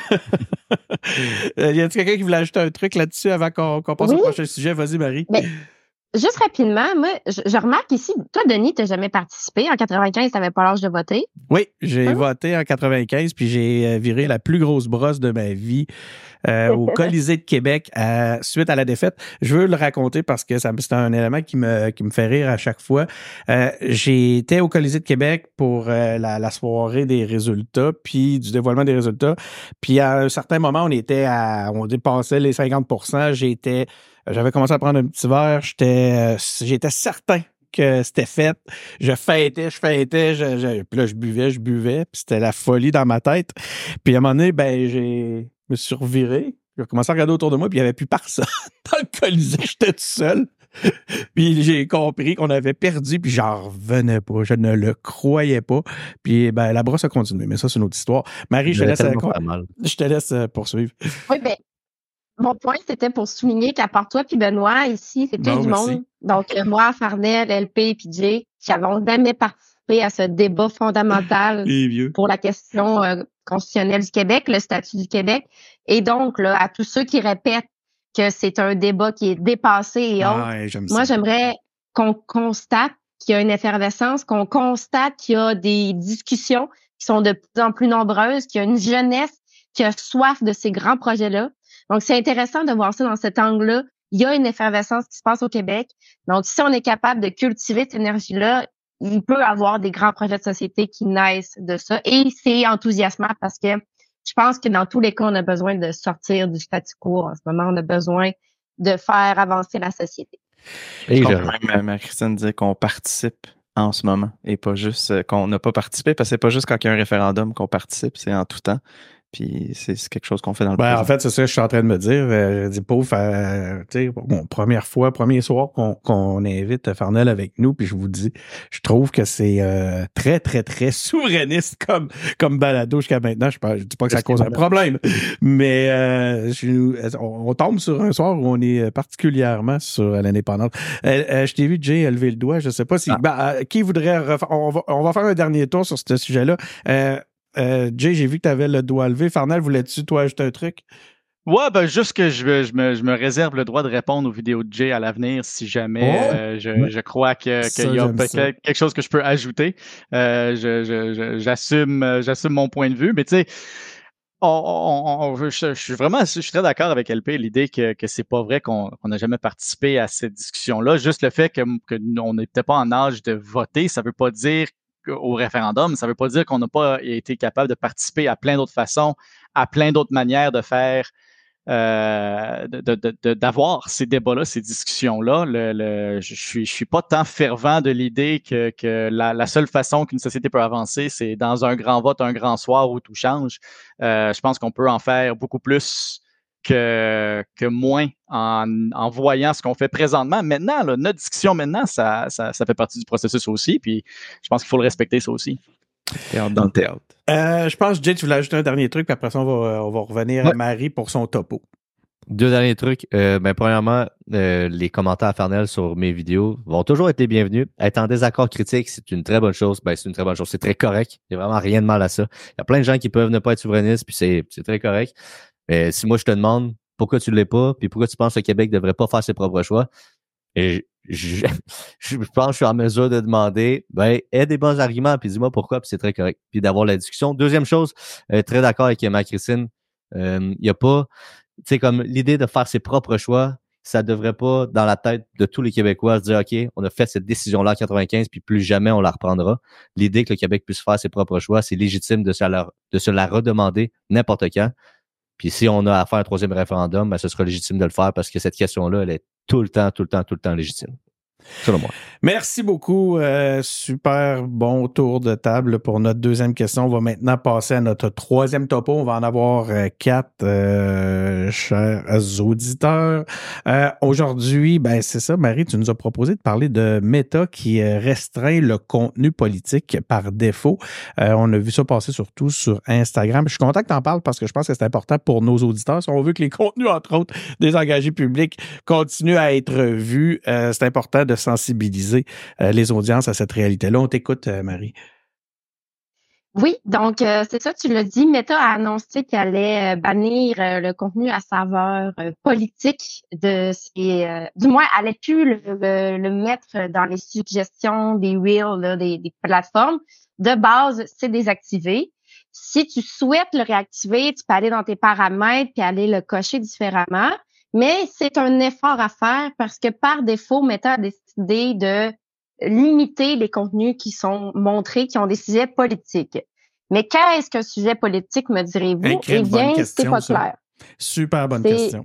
euh, y a-t-il quelqu'un qui voulait ajouter un truc là-dessus avant qu'on, qu'on passe oui. au prochain sujet? Vas-y, Marie. Mais, juste rapidement, moi, je, je remarque ici, toi, Denis, tu n'as jamais participé. En quatre-vingt-quinze, tu n'avais pas l'âge de voter. Oui, j'ai hein? voté en quatre-vingt-quinze, puis j'ai viré la plus grosse brosse de ma vie euh, au Colisée de Québec à, suite à la défaite. Je veux le raconter parce que ça, c'est un élément qui me, qui me fait rire à chaque fois. Euh, j'étais au Colisée de Québec pour euh, la, la soirée des résultats, puis du dévoilement des résultats. Puis à un certain moment, on était à, on dépassait les cinquante pour cent. J'étais, j'avais commencé à prendre un petit verre. J'étais, j'étais certain que c'était fait. Je fêtais, je fêtais, je, je, puis là, je buvais, je buvais, puis c'était la folie dans ma tête. Puis à un moment donné, ben, j'ai, je me suis reviré, j'ai commencé à regarder autour de moi, puis il n'y avait plus personne dans le Colisée, j'étais tout seul. Puis j'ai compris qu'on avait perdu, puis j'en revenais pas, je ne le croyais pas. Puis ben, la brosse a continué, mais ça, c'est une autre histoire. Marie, je te laisse, je te laisse poursuivre. Oui, ben, mon point, c'était pour souligner qu'à part toi puis Benoît, ici, c'est tout du monde. Donc, moi, Farnell, L P et Jay, qui n'avons jamais participé à ce débat fondamental pour la question euh, constitutionnelle du Québec, le statut du Québec. Et donc, là, à tous ceux qui répètent que c'est un débat qui est dépassé et autres, ah, j'aime moi, ça. j'aimerais qu'on constate qu'il y a une effervescence, qu'on constate qu'il y a des discussions qui sont de plus en plus nombreuses, qu'il y a une jeunesse qui a soif de ces grands projets-là. Donc, c'est intéressant de voir ça dans cet angle-là. Il y a une effervescence qui se passe au Québec. Donc, si on est capable de cultiver cette énergie-là, il peut y avoir des grands projets de société qui naissent de ça. Et c'est enthousiasmant parce que je pense que dans tous les cas, on a besoin de sortir du statu quo. En ce moment, on a besoin de faire avancer la société. Et je comprends même Marie-Christine dire qu'on participe en ce moment et pas juste qu'on n'a pas participé, parce que c'est pas juste quand il y a un référendum qu'on participe, c'est en tout temps. Puis c'est, c'est quelque chose qu'on fait dans le ben, présent. En fait, c'est ça que je suis en train de me dire. Euh, je dis, pauvre, euh, tu sais, bon, première fois, premier soir qu'on, qu'on invite Farnell avec nous, puis je vous dis, je trouve que c'est euh, très, très, très souverainiste comme comme balado jusqu'à maintenant. Je ne dis pas que ça cause un problème, mais euh, je, on, on tombe sur un soir où on est particulièrement sur l'indépendance. Euh, euh, je t'ai vu, Jay, lever le doigt. Je sais pas si... Ah. Ben, euh, qui voudrait... Refa- on, va, on va faire un dernier tour sur ce sujet-là. Euh, Euh, Jay, j'ai vu que tu avais le doigt levé. Farnell, voulais-tu, toi, ajouter un truc? Ouais, ben juste que je, me- je, me, je me réserve le droit de répondre aux vidéos de Jay à l'avenir si jamais Oh! euh, je, je crois que Ça, qu'il y a j'aime ça. peut-être quelque chose que je peux ajouter. Euh, je, je, je- j'assume, euh, j'assume mon point de vue, mais tu sais, on, on- on- je, je suis vraiment, je suis très d'accord avec L P, l'idée que, que c'est pas vrai qu'on qu'on n'a jamais participé à cette discussion-là. Juste le fait que, que on n'était pas en âge de voter, ça veut pas dire que- au référendum, ça veut pas dire qu'on n'a pas été capable de participer à plein d'autres façons, à plein d'autres manières de faire euh, de, de, de, d'avoir ces débats-là, ces discussions-là. Le, le, je suis, je suis pas tant fervent de l'idée que, que la, la seule façon qu'une société peut avancer, c'est dans un grand vote, un grand soir où tout change. Euh, je pense qu'on peut en faire beaucoup plus que, que moins en, en voyant ce qu'on fait présentement. Maintenant, là, notre discussion maintenant, ça, ça, ça fait partie du processus aussi, puis je pense qu'il faut le respecter, ça aussi. Théâtre dans le théâtre. Euh, je pense, Jay, tu voulais ajouter un dernier truc, puis après ça, on va, on va revenir Ouais. à Marie pour son topo. Deux derniers trucs. Euh, ben, premièrement, euh, les commentaires Farnell sur mes vidéos vont toujours être les bienvenus. Être en désaccord critique, c'est une très bonne chose. Ben, c'est une très bonne chose. C'est très correct. Il n'y a vraiment rien de mal à ça. Il y a plein de gens qui peuvent ne pas être souverainistes, puis c'est, c'est très correct. Mais si moi, je te demande pourquoi tu ne l'es pas, puis pourquoi tu penses que le Québec ne devrait pas faire ses propres choix, et je, je, je pense que je suis en mesure de demander, ben, aie des bons arguments, puis dis-moi pourquoi, puis c'est très correct. Puis d'avoir la discussion. Deuxième chose, euh, très d'accord avec ma Christine, euh, il n'y a pas, tu sais, comme l'idée de faire ses propres choix, ça devrait pas, dans la tête de tous les Québécois, se dire, OK, on a fait cette décision-là en quatre-vingt-quinze, puis plus jamais on la reprendra. L'idée que le Québec puisse faire ses propres choix, c'est légitime de se la, de se la redemander n'importe quand. Puis si on a à faire un troisième référendum, ben, ce sera légitime de le faire parce que cette question-là, elle est tout le temps, tout le temps, tout le temps légitime. Selon moi. Merci beaucoup. Euh, super bon tour de table pour notre deuxième question. On va maintenant passer à notre troisième topo. On va en avoir euh, quatre, euh, chers auditeurs. Euh, aujourd'hui, ben c'est ça, Marie, tu nous as proposé de parler de Meta qui restreint le contenu politique par défaut. Euh, on a vu ça passer surtout sur Instagram. Je suis content que tu en parles parce que je pense que c'est important pour nos auditeurs. Si on veut que les contenus, entre autres, des engagés publics continuent à être vus, euh, c'est important de sensibiliser euh, les audiences à cette réalité-là. On t'écoute, euh, Marie. Oui, donc euh, c'est ça, tu l'as dit. Meta a annoncé qu'elle allait euh, bannir euh, le contenu à saveur euh, politique de ses, euh, du moins, elle allait plus le, le, le mettre dans les suggestions des Reels, là, des, des plateformes. De base, c'est désactivé. Si tu souhaites le réactiver, tu peux aller dans tes paramètres puis aller le cocher différemment. Mais c'est un effort à faire parce que par défaut, Meta a décidé de limiter les contenus qui sont montrés, qui ont des sujets politiques. Mais qu'est-ce qu'un sujet politique, me direz-vous? Hey, Eh bien, question, c'est pas ça. clair. Super bonne c'est... question.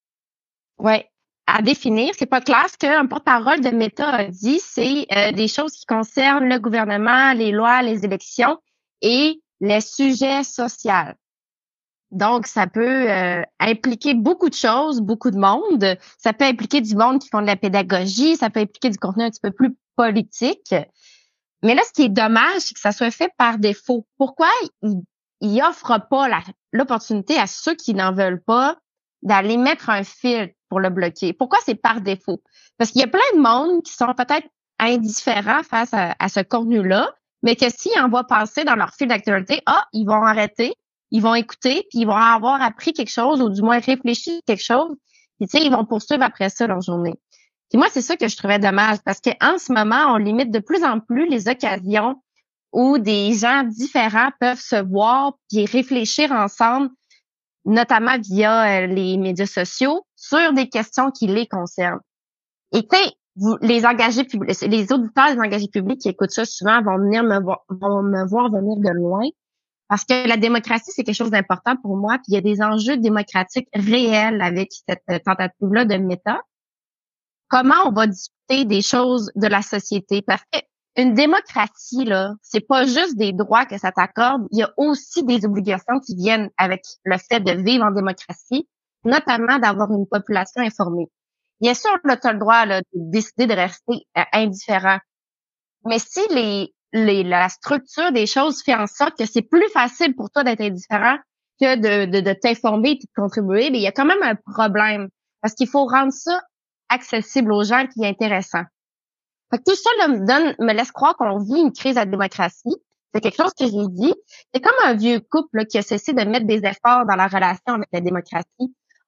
Oui, à définir. C'est pas clair. Ce qu'un porte-parole de Meta a dit, c'est euh, des choses qui concernent le gouvernement, les lois, les élections et les sujets sociaux. Donc, ça peut euh, impliquer beaucoup de choses, beaucoup de monde. Ça peut impliquer du monde qui font de la pédagogie. Ça peut impliquer du contenu un petit peu plus politique. Mais là, ce qui est dommage, c'est que ça soit fait par défaut. Pourquoi il, il offre pas la, l'opportunité à ceux qui n'en veulent pas d'aller mettre un filtre pour le bloquer? Pourquoi c'est par défaut? Parce qu'il y a plein de monde qui sont peut-être indifférents face à, à ce contenu-là, mais que s'ils en voient passer dans leur fil d'actualité, ah, ils vont arrêter. Ils vont écouter, puis ils vont avoir appris quelque chose, ou du moins réfléchi quelque chose, puis tu sais, ils vont poursuivre après ça leur journée. Puis moi, c'est ça que je trouvais dommage, parce qu'en ce moment, on limite de plus en plus les occasions où des gens différents peuvent se voir puis réfléchir ensemble, notamment via les médias sociaux, sur des questions qui les concernent. Et tu sais, vous, les engagés publics, les auditeurs des engagés publics qui écoutent ça souvent vont venir me voir, vont me voir venir de loin. Parce que la démocratie, c'est quelque chose d'important pour moi. Puis il y a des enjeux démocratiques réels avec cette tentative-là de Meta. Comment on va discuter des choses de la société? Parce qu'une démocratie, là, c'est pas juste des droits que ça t'accorde. Il y a aussi des obligations qui viennent avec le fait de vivre en démocratie, notamment d'avoir une population informée. Bien sûr, là, tu as le droit là, de décider de rester euh, indifférent. Mais si les Les, la structure des choses fait en sorte que c'est plus facile pour toi d'être indifférent que de, de, de t'informer et de contribuer, mais il y a quand même un problème parce qu'il faut rendre ça accessible aux gens qui est intéressant. Fait que tout ça là, me donne, me laisse croire qu'on vit une crise à la démocratie. C'est quelque chose que j'ai dit. C'est comme un vieux couple là, qui a cessé de mettre des efforts dans la relation avec la démocratie.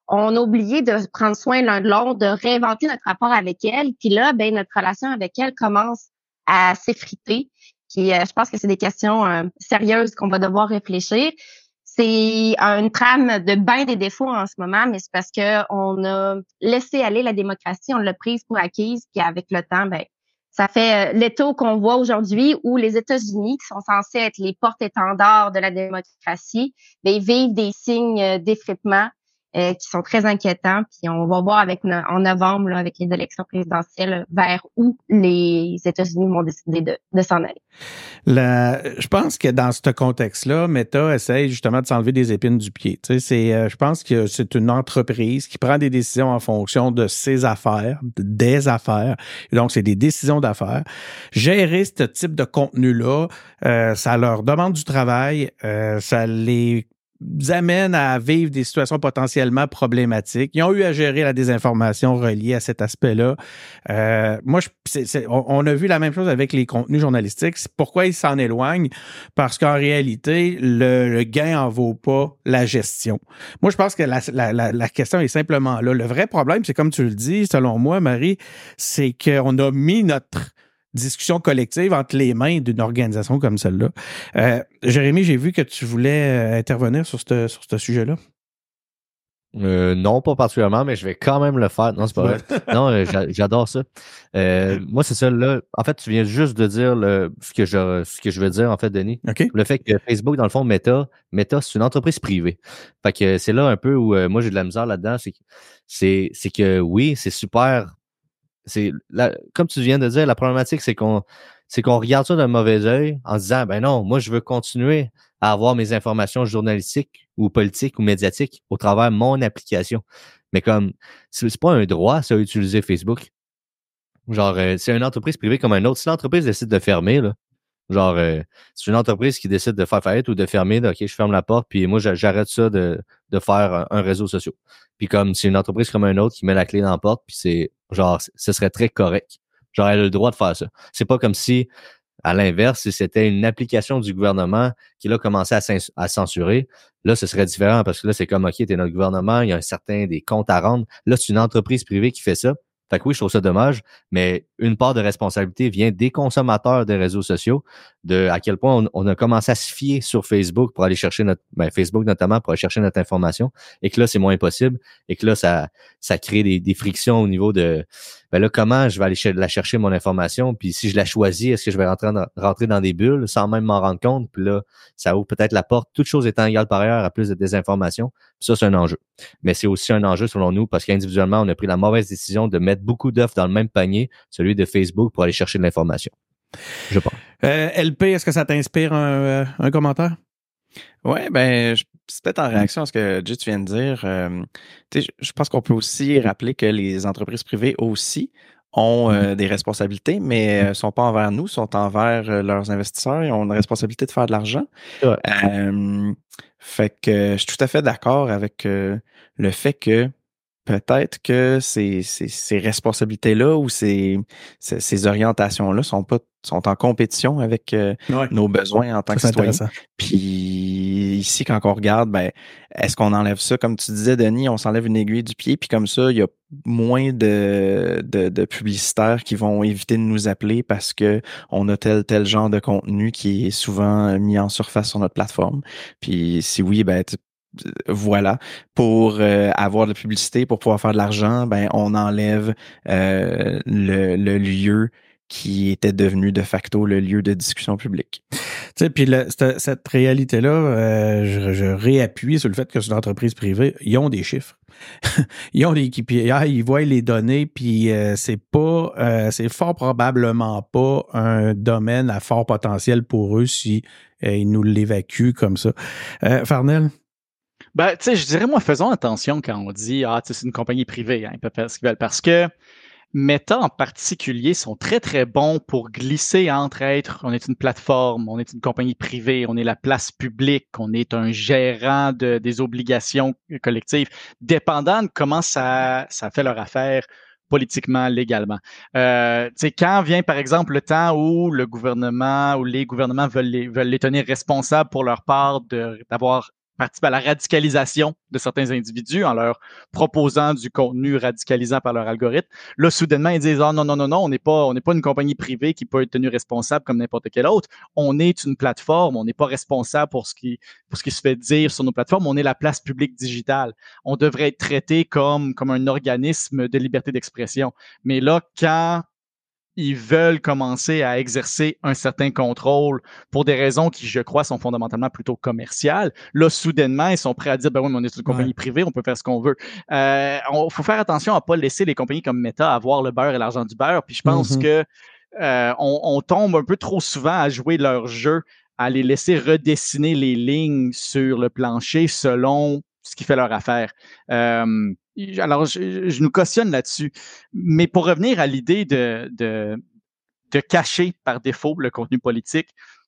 on a oublié de prendre soin l'un de l'autre, de réinventer notre rapport avec elle. Puis là, ben notre relation avec elle commence à s'effriter. Puis euh, je pense que c'est des questions euh, sérieuses qu'on va devoir réfléchir. C'est une trame de bien des défauts en ce moment, mais c'est parce que on a laissé aller la démocratie, on l'a prise pour acquise, puis avec le temps, ben ça fait l'étau qu'on voit aujourd'hui où les États-Unis, qui sont censés être les porte-étendards de la démocratie, ben ils vivent des signes d'effritement euh, qui sont très inquiétants. Puis on va voir avec en novembre, là, avec les élections présidentielles, vers où les États-Unis vont décider de, de s'en aller. La, je pense que dans ce contexte-là, Meta essaye justement de s'enlever des épines du pied. Tu sais, c'est, euh, je pense que c'est une entreprise qui prend des décisions en fonction de ses affaires, des affaires. Et donc, c'est des décisions d'affaires. Gérer ce type de contenu-là, euh, ça leur demande du travail, euh, ça les amène à vivre des situations potentiellement problématiques. Ils ont eu à gérer la désinformation reliée à cet aspect-là. Euh, moi, je, c'est, c'est, on, on a vu la même chose avec les contenus journalistiques. Pourquoi ils s'en éloignent? Parce qu'en réalité, le, le gain en vaut pas la gestion. Moi, je pense que la, la, la, la question est simplement là. Le vrai problème, c'est comme tu le dis, selon moi, Marie, c'est qu'on a mis notre discussion collective entre les mains d'une organisation comme celle-là. Euh, Jérémy, j'ai vu que tu voulais intervenir sur ce sur ce sujet-là. Euh, non, pas particulièrement, mais je vais quand même le faire. Non, c'est pas vrai. Non, euh, j'adore ça. Euh, moi, c'est ça, là. En fait, tu viens juste de dire le, ce que je, ce que je veux dire, en fait, Denis. Okay. Le fait que Facebook, dans le fond, Meta, Meta, c'est une entreprise privée. Fait que c'est là un peu où euh, moi, j'ai de la misère là-dedans. C'est, c'est, c'est que oui, c'est super. C'est la, comme tu viens de dire, la problématique, c'est qu'on c'est qu'on regarde ça d'un mauvais œil en se disant, ben non, moi, je veux continuer à avoir mes informations journalistiques ou politiques ou médiatiques au travers de mon application. Mais comme, c'est, c'est pas un droit, ça, utiliser Facebook. Genre, euh, c'est une entreprise privée comme un autre. Si l'entreprise décide de fermer, là, genre, euh, c'est une entreprise qui décide de faire faillite ou de fermer, là, OK, je ferme la porte, puis moi, j'arrête ça de, de faire un, un réseau social. Puis comme, c'est une entreprise comme un autre qui met la clé dans la porte, puis c'est, genre, ce serait très correct. Genre, elle a le droit de faire ça. C'est pas comme si, à l'inverse, si c'était une application du gouvernement qui, là, commençait à, cens- à censurer, là, ce serait différent parce que là, c'est comme, OK, t'es notre gouvernement, il y a un certain des comptes à rendre. Là, c'est une entreprise privée qui fait ça. Fait que oui, je trouve ça dommage, mais une part de responsabilité vient des consommateurs des réseaux sociaux, de à quel point on, on a commencé à se fier sur Facebook pour aller chercher notre, ben Facebook notamment pour aller chercher notre information, et que là, c'est moins possible, et que là, ça, ça crée des, des frictions au niveau de, ben là, comment je vais aller ch- la chercher, mon information, puis si je la choisis, est-ce que je vais rentrer dans, rentrer dans des bulles sans même m'en rendre compte, puis là, ça ouvre peut-être la porte, toutes choses étant égales par ailleurs, à plus de désinformation. Puis ça, c'est un enjeu. Mais c'est aussi un enjeu selon nous, parce qu'individuellement, on a pris la mauvaise décision de mettre beaucoup d'œufs dans le même panier, celui de Facebook, pour aller chercher de l'information. Je pense. Euh, L P, est-ce que ça t'inspire un, un commentaire? Ouais, ben, je, c'est peut-être en réaction à ce que Jay, tu viens de dire. Euh, tu sais, je, je pense qu'on peut aussi rappeler que les entreprises privées aussi ont euh, des responsabilités, mais ne sont pas envers nous, sont envers euh, leurs investisseurs. Ils ont une responsabilité de faire de l'argent. Ouais. Euh, fait que je suis tout à fait d'accord avec euh, le fait que peut-être que ces, ces, ces responsabilités-là ou ces, ces, ces orientations-là sont pas sont en compétition avec euh, Ouais. nos besoins en tant Ça, que c'est citoyens. Puis ici, quand on regarde, ben, est-ce qu'on enlève ça? Comme tu disais, Denis, on s'enlève une aiguille du pied, puis comme ça, il y a moins de, de, de publicitaires qui vont éviter de nous appeler parce que on a tel tel genre de contenu qui est souvent mis en surface sur notre plateforme. Puis si oui, ben tu, voilà, pour euh, avoir de la publicité, pour pouvoir faire de l'argent, ben on enlève euh, le, le lieu qui était devenu de facto le lieu de discussion publique. Tu sais, puis le, cette, cette réalité-là, euh, je, je réappuie sur le fait que c'est une entreprise privée, ils ont des chiffres. Ils ont des K P I, ils voient les données, puis euh, c'est pas, euh, c'est fort probablement pas un domaine à fort potentiel pour eux si euh, ils nous l'évacuent comme ça. Euh, Farnell? Ben, tu sais, je dirais, moi, faisons attention quand on dit, ah, tu sais, c'est une compagnie privée, hein, ils peuvent faire ce qu'ils veulent, parce que Meta en particulier sont très, très bons pour glisser entre être, on est une plateforme, on est une compagnie privée, on est la place publique, on est un gérant de, des obligations collectives, dépendant de comment ça, ça fait leur affaire politiquement, légalement. Euh, tu sais, quand vient, par exemple, le temps où le gouvernement ou les gouvernements veulent les, veulent les tenir responsables pour leur part de, d'avoir participer à la radicalisation de certains individus en leur proposant du contenu radicalisant par leur algorithme. Là, soudainement, ils disent « Ah non, non, non, non, on n'est pas, on n'est pas une compagnie privée qui peut être tenue responsable comme n'importe quelle autre. On est une plateforme, on n'est pas responsable pour ce qui, pour ce qui se fait dire sur nos plateformes, on est la place publique digitale. On devrait être traité comme, comme un organisme de liberté d'expression. » Mais là, quand ils veulent commencer à exercer un certain contrôle pour des raisons qui, je crois, sont fondamentalement plutôt commerciales. Là, soudainement, ils sont prêts à dire, ben oui, mais on est une compagnie ouais. privée, on peut faire ce qu'on veut. Euh, on faut faire attention à pas laisser les compagnies comme Meta avoir le beurre et l'argent du beurre. Puis je pense mm-hmm. que euh, on, on tombe un peu trop souvent à jouer leur jeu, à les laisser redessiner les lignes sur le plancher selon ce qui fait leur affaire. Euh, alors, je, je nous cautionne là-dessus. Mais pour revenir à l'idée de, de, de cacher par défaut le contenu politique,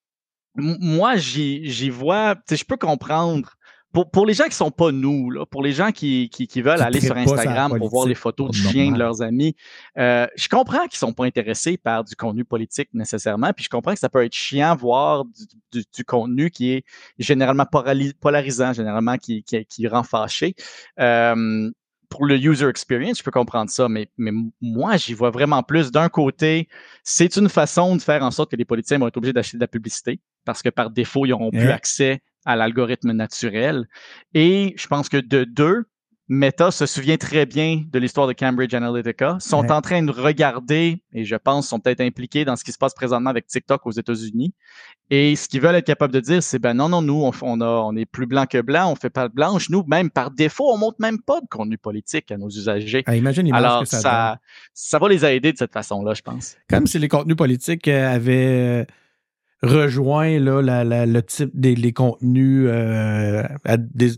m- moi, j'y, j'y vois, tu sais, je peux comprendre. Pour, pour les gens qui sont pas nous, là, pour les gens qui, qui, qui veulent qui aller sur Instagram pour voir les photos de chiens de leurs amis, euh, je comprends qu'ils sont pas intéressés par du contenu politique nécessairement, puis je comprends que ça peut être chiant voir du, du, du contenu qui est généralement polarisant, généralement qui, qui, qui rend fâché. Euh, pour le user experience, je peux comprendre ça, mais, mais moi, j'y vois vraiment plus. D'un côté, c'est une façon de faire en sorte que les politiciens vont être obligés d'acheter de la publicité parce que par défaut, ils n'auront yeah. plus accès à l'algorithme naturel. Et je pense que de deux, Meta se souvient très bien de l'histoire de Cambridge Analytica, sont ouais. en train de regarder, et je pense sont peut-être impliqués dans ce qui se passe présentement avec TikTok aux États-Unis. Et ce qu'ils veulent être capables de dire, c'est ben non, non, nous, on, on, a, on est plus blanc que blanc, on fait pas de blanche. Nous, même par défaut, on montre même pas de contenu politique à nos usagers. Ah, imagine l'image Alors, que ça, ça, ça va les aider de cette façon-là, je pense. Comme si les contenus politiques avaient rejoint là, la, la, le type des les contenus euh, à des,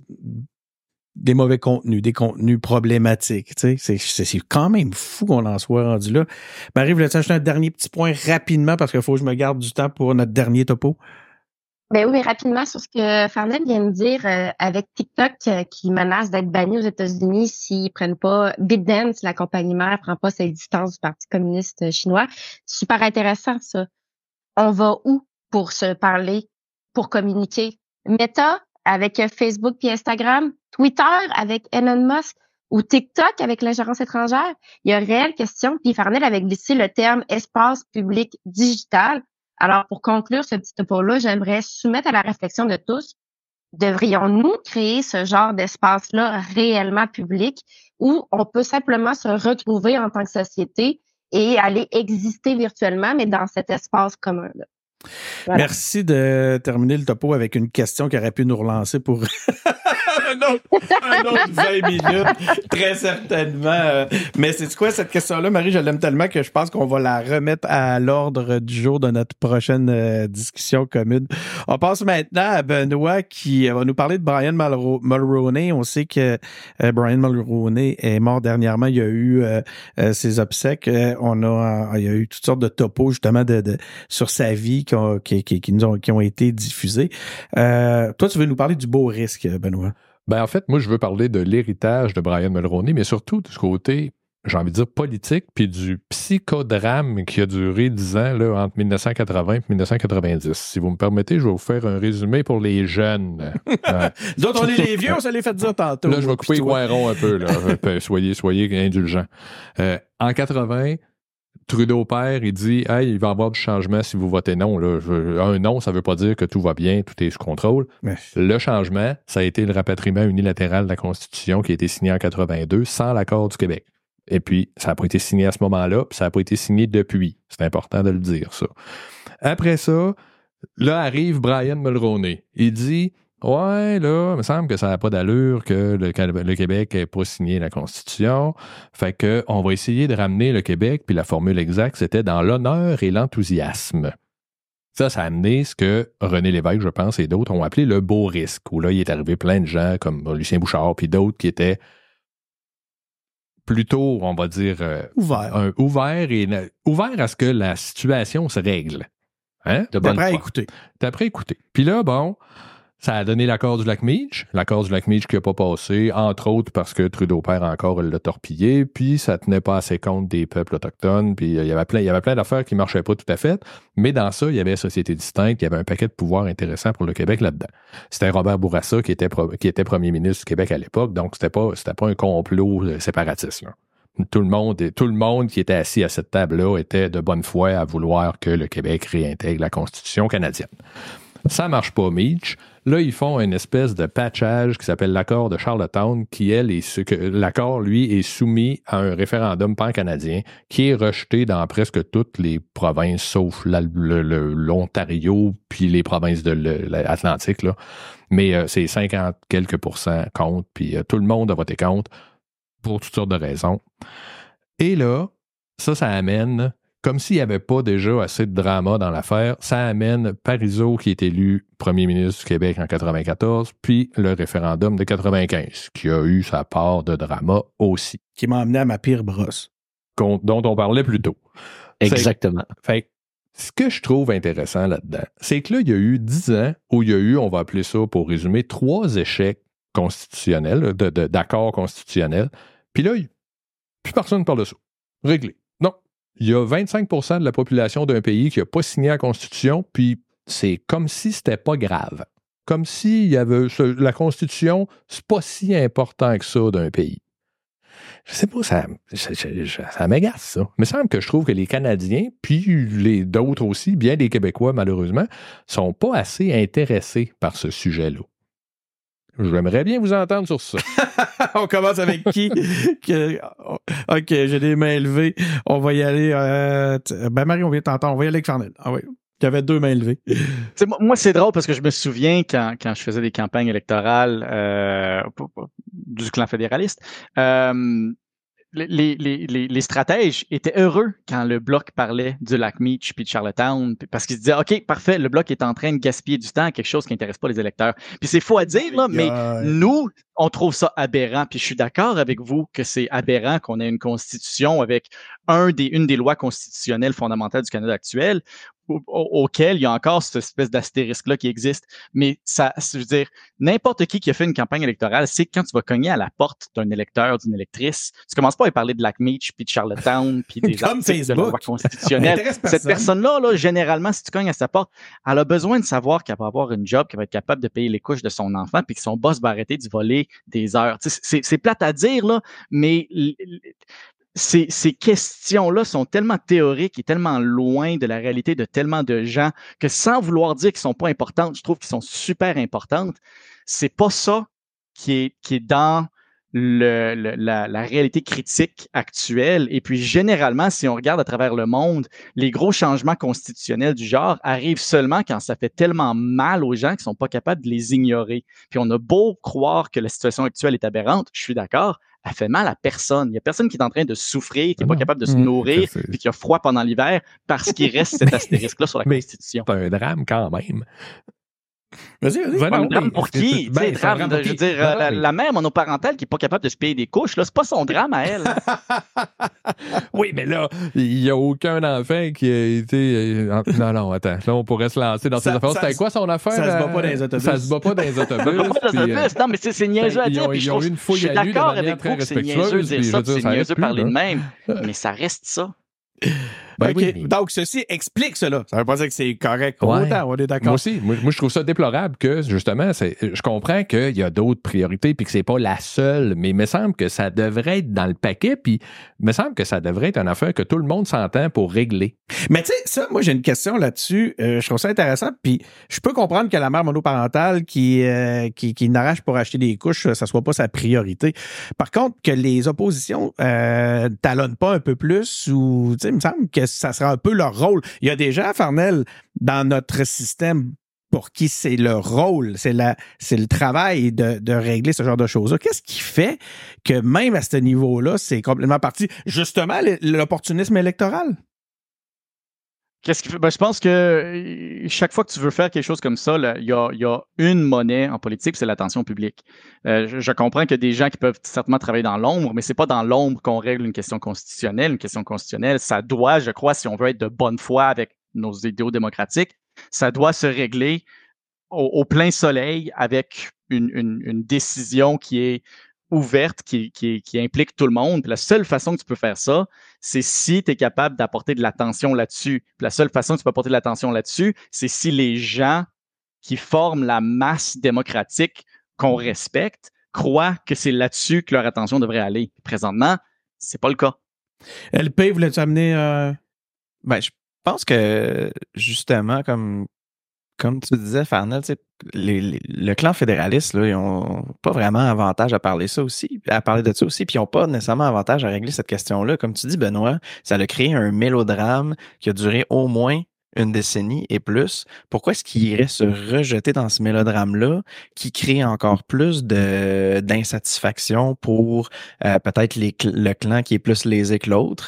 des mauvais contenus, des contenus problématiques. Tu sais, c'est, c'est, c'est quand même fou qu'on en soit rendu là. Marie, voulais-tu ajouter un dernier petit point rapidement parce qu'il faut que je me garde du temps pour notre dernier topo? Ben oui, rapidement sur ce que Farnell vient de dire euh, avec TikTok euh, qui menace d'être banni aux États-Unis s'ils prennent pas ByteDance, la compagnie mère, prend pas ses distances du Parti communiste chinois. Super intéressant ça. On va où pour se parler, pour communiquer? Meta avec Facebook puis Instagram, Twitter avec Elon Musk ou TikTok avec l'ingérence étrangère. Il y a une réelle question. Puis Farnell avait glissé le terme espace public digital. Alors, pour conclure ce petit topo-là, j'aimerais soumettre à la réflexion de tous, devrions-nous créer ce genre d'espace-là réellement public où on peut simplement se retrouver en tant que société et aller exister virtuellement, mais dans cet espace commun-là? Voilà. Merci de terminer le topo avec une question qui aurait pu nous relancer pour un, autre, un autre vingt minutes, très certainement. Mais c'est quoi cette question-là, Marie? Je l'aime tellement que je pense qu'on va la remettre à l'ordre du jour de notre prochaine euh, discussion commune. On passe maintenant à Benoît qui va nous parler de Brian Mulro- Mulroney. On sait que euh, Brian Mulroney est mort dernièrement. Il y a eu euh, euh, ses obsèques. Euh, on a, il y a eu toutes sortes de topos justement de, de sur sa vie qui ont, qui, qui, qui nous ont, qui ont été diffusés. Euh, toi, tu veux nous parler du beau risque, Benoît? Ben, en fait, moi, je veux parler de l'héritage de Brian Mulroney, mais surtout du côté, j'ai envie de dire, politique, puis du psychodrame qui a duré dix ans, là, entre dix-neuf cent quatre-vingts et dix-neuf cent quatre-vingt-dix. Si vous me permettez, je vais vous faire un résumé pour les jeunes. Ouais. D'autres, on est les vieux, on se les fait dire tantôt. Là, je vais couper les poirons un peu, là. soyez, soyez indulgents. Euh, en quatre-vingts, Trudeau père, il dit « Hey, il va y avoir du changement si vous votez non. » Là. Un non, ça ne veut pas dire que tout va bien, tout est sous contrôle. Ouais. Le changement, ça a été le rapatriement unilatéral de la Constitution qui a été signé en quatre-vingt-deux sans l'accord du Québec. Et puis, ça n'a pas été signé à ce moment-là, puis ça n'a pas été signé depuis. C'est important de le dire, ça. Après ça, là arrive Brian Mulroney. Il dit « Ouais, là, il me semble que ça n'a pas d'allure que le, le Québec n'ait pas signé la Constitution. Fait que on va essayer de ramener le Québec, puis la formule exacte, c'était dans l'honneur et l'enthousiasme. » Ça, ça a amené ce que René Lévesque, je pense, et d'autres ont appelé le beau risque, où là, il est arrivé plein de gens comme Lucien Bouchard, puis d'autres qui étaient plutôt, on va dire, euh, ouvert. Un, ouvert, et, ouvert à ce que la situation se règle. Hein? T'as prêt à écouter. T'as prêt à écouter. Puis là, bon... Ça a donné l'accord du lac Meach. L'accord du lac Meach qui n'a pas passé, entre autres parce que Trudeau père encore l'a torpillé, puis ça tenait pas assez compte des peuples autochtones, puis il y avait plein, il y avait plein d'affaires qui marchaient pas tout à fait. Mais dans ça, il y avait société distincte, il y avait un paquet de pouvoirs intéressants pour le Québec là-dedans. C'était Robert Bourassa qui était, qui était premier ministre du Québec à l'époque, donc c'était pas, c'était pas un complot séparatiste, là. Tout le monde, tout le monde qui était assis à cette table-là était de bonne foi à vouloir que le Québec réintègre la Constitution canadienne. Ça marche pas, Meach. Là, ils font une espèce de patchage qui s'appelle l'accord de Charlottetown, qui, elle, est ce que l'accord, lui, est soumis à un référendum pan-canadien qui est rejeté dans presque toutes les provinces, sauf la, le, le, l'Ontario puis les provinces de l'Atlantique, là. Mais euh, c'est cinquante quelques pourcents contre, puis euh, tout le monde a voté contre pour toutes sortes de raisons. Et là, ça, ça amène... Comme s'il n'y avait pas déjà assez de drama dans l'affaire, ça amène Parizeau qui est élu premier ministre du Québec en quatre-vingt-quatorze, puis le référendum de quatre-vingt-quinze, qui a eu sa part de drama aussi. Qui m'a amené à ma pire brosse. Dont on parlait plus tôt. Exactement. Fait, fait ce que je trouve intéressant là-dedans, c'est que là, il y a eu dix ans où il y a eu, on va appeler ça pour résumer, trois échecs constitutionnels, de, de, d'accords constitutionnels, puis là, plus personne ne parle de ça. Réglé. Non. Il y a vingt-cinq pour cent de la population d'un pays qui n'a pas signé la Constitution, puis c'est comme si c'était pas grave. Comme si il y avait la Constitution, c'est pas si important que ça d'un pays. Je sais pas, ça, ça, ça, ça m'agace, ça. Il me semble que je trouve que les Canadiens, puis les d'autres aussi, bien des Québécois, malheureusement, sont pas assez intéressés par ce sujet-là. J'aimerais bien vous entendre sur ça. On commence avec qui? que, OK, j'ai des mains levées. On va y aller. Euh, ben, Marie, on vient t'entendre. On va y aller avec Farnell. Ah oui. Il y avait deux mains levées. T'sais, moi, c'est drôle parce que je me souviens quand, quand je faisais des campagnes électorales euh, du clan fédéraliste, euh, Les, les, les, les stratèges étaient heureux quand le Bloc parlait du lac Meach puis de Charlottetown parce qu'ils se disaient « OK, parfait, le Bloc est en train de gaspiller du temps à quelque chose qui n'intéresse pas les électeurs. » Puis c'est faux à dire, là, mais nous, on trouve ça aberrant. Puis je suis d'accord avec vous que c'est aberrant qu'on ait une constitution avec un des, une des lois constitutionnelles fondamentales du Canada actuel au, au, auquel il y a encore cette espèce d'astérisque-là qui existe. Mais ça, je veux dire, n'importe qui qui a fait une campagne électorale, c'est que quand tu vas cogner à la porte d'un électeur, d'une électrice, tu commences pas à parler de Lac Meach, puis de Charlottetown, puis des articles de la loi constitutionnelle. Cette personne-là, là, généralement, si tu cognes à sa porte, elle a besoin de savoir qu'elle va avoir une job, qu'elle va être capable de payer les couches de son enfant, puis que son boss va arrêter de voler des heures. Tu sais, c'est, c'est plate à dire, là, mais Ces, ces questions-là sont tellement théoriques et tellement loin de la réalité de tellement de gens que sans vouloir dire qu'ils sont pas importantes, je trouve qu'ils sont super importantes. C'est pas ça qui est, qui est dans le, le, la, la réalité critique actuelle. Et puis, généralement, si on regarde à travers le monde, les gros changements constitutionnels du genre arrivent seulement quand ça fait tellement mal aux gens qu'ils sont pas capables de les ignorer. Puis, on a beau croire que la situation actuelle est aberrante, je suis d'accord, elle fait mal à personne. Il n'y a personne qui est en train de souffrir, qui n'est pas capable de se nourrir, mmh, puis qui a froid pendant l'hiver parce qu'il reste cet astérisque-là sur la mais Constitution. C'est un drame quand même. Vas-y, vas-y. Un drame pour qui? Ben, drame, drame de, je veux dire, ben, la, la mère monoparentale qui n'est pas capable de se payer des couches, là, c'est pas son drame à elle. Oui, mais là, il n'y a aucun enfant qui a été... Non, non, attends. Là, on pourrait se lancer dans ça, ces affaires. Ça, C'était quoi son affaire? Ça se bat pas dans les autobus. Ça se bat pas dans les autobus. puis, euh, non, mais c'est, c'est niaiseux à dire. Ils ont, ils ont je suis d'accord avec vous que c'est niaiseux de dire ça, c'est niaiseux parler de même. Mais ça reste ça. Ben okay. Oui, donc, ceci explique cela. Ça veut pas dire que c'est correct pour ouais. autant, on est d'accord. Moi aussi. Moi, moi, je trouve ça déplorable que, justement, c'est, je comprends qu'il y a d'autres priorités puis que c'est pas la seule, mais il me semble que ça devrait être dans le paquet puis il me semble que ça devrait être une affaire que tout le monde s'entend pour régler. Mais tu sais, ça, moi, j'ai une question là-dessus. Euh, je trouve ça intéressant puis je peux comprendre que la mère monoparentale qui, euh, qui, qui n'arrache pour acheter des couches, ça soit pas sa priorité. Par contre, que les oppositions euh, talonnent pas un peu plus ou, tu sais, il me semble que ça sera un peu leur rôle. Il y a des gens, Farnell, dans notre système pour qui c'est leur rôle, c'est, la, c'est le travail de, de régler ce genre de choses-là. Qu'est-ce qui fait que même à ce niveau-là, c'est complètement parti? Justement, l'opportunisme électoral? Qu'est-ce qui fait? Ben, je pense que chaque fois que tu veux faire quelque chose comme ça, il y a, y a une monnaie en politique, c'est l'attention publique. Euh, je, je comprends qu'il y a des gens qui peuvent certainement travailler dans l'ombre, mais c'est pas dans l'ombre qu'on règle une question constitutionnelle. Une question constitutionnelle, ça doit, je crois, si on veut être de bonne foi avec nos idéaux démocratiques, ça doit se régler au, au plein soleil avec une, une, une décision qui est ouverte, qui, qui, qui implique tout le monde. Puis la seule façon que tu peux faire ça, c'est si tu es capable d'apporter de l'attention là-dessus. Puis la seule façon que tu peux apporter de l'attention là-dessus, c'est si les gens qui forment la masse démocratique qu'on respecte croient que c'est là-dessus que leur attention devrait aller. Présentement, c'est pas le cas. L P, voulais-tu amener... Euh... Ben, je pense que, justement, comme, comme tu disais, Farnell, les, les, le clan fédéraliste, là, ils n'ont pas vraiment avantage à parler ça aussi, à parler de ça aussi, puis ils n'ont pas nécessairement avantage à régler cette question-là. Comme tu dis, Benoît, ça a créé un mélodrame qui a duré au moins une décennie et plus. Pourquoi est-ce qu'il irait se rejeter dans ce mélodrame-là qui crée encore plus de d'insatisfaction pour euh, peut-être les, le clan qui est plus lésé que l'autre?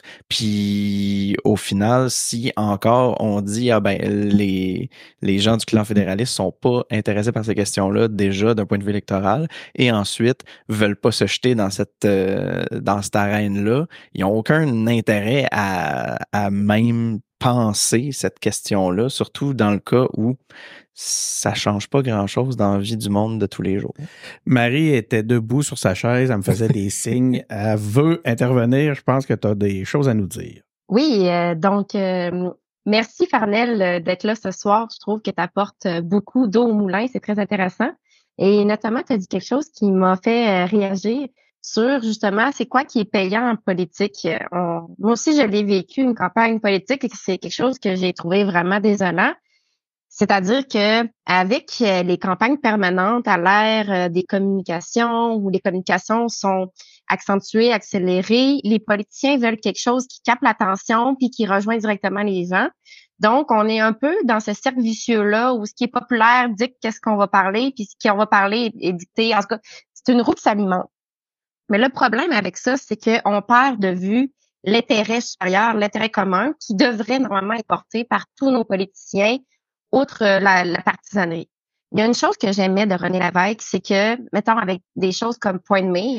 Puis au final, si encore on dit ah ben les les gens du clan fédéraliste sont pas intéressés par ces questions-là déjà d'un point de vue électoral et ensuite veulent pas se jeter dans cette euh, dans cette arène-là, ils ont aucun intérêt à à même penser cette question-là, surtout dans le cas où ça change pas grand-chose dans la vie du monde de tous les jours. Marie était debout sur sa chaise, elle me faisait des signes, elle veut intervenir, je pense que tu as des choses à nous dire. Oui, euh, donc euh, merci Farnell d'être là ce soir, je trouve que tu apportes beaucoup d'eau au moulin, c'est très intéressant et notamment tu as dit quelque chose qui m'a fait réagir sur justement c'est quoi qui est payant en politique. On, moi aussi, je l'ai vécu, une campagne politique, et c'est quelque chose que j'ai trouvé vraiment désolant. C'est-à-dire que avec les campagnes permanentes à l'ère des communications, où les communications sont accentuées, accélérées, les politiciens veulent quelque chose qui capte l'attention puis qui rejoint directement les gens. Donc, on est un peu dans ce cercle vicieux-là où ce qui est populaire dicte qu'est-ce qu'on va parler, puis ce qu'on va parler est dicté. En tout cas, c'est une roue qui s'alimente. Mais le problème avec ça, c'est qu'on perd de vue l'intérêt supérieur, l'intérêt commun qui devrait normalement être porté par tous nos politiciens, outre la, la partisanerie. Il y a une chose que j'aimais de René Lévesque, c'est que, mettons, avec des choses comme Point de mire,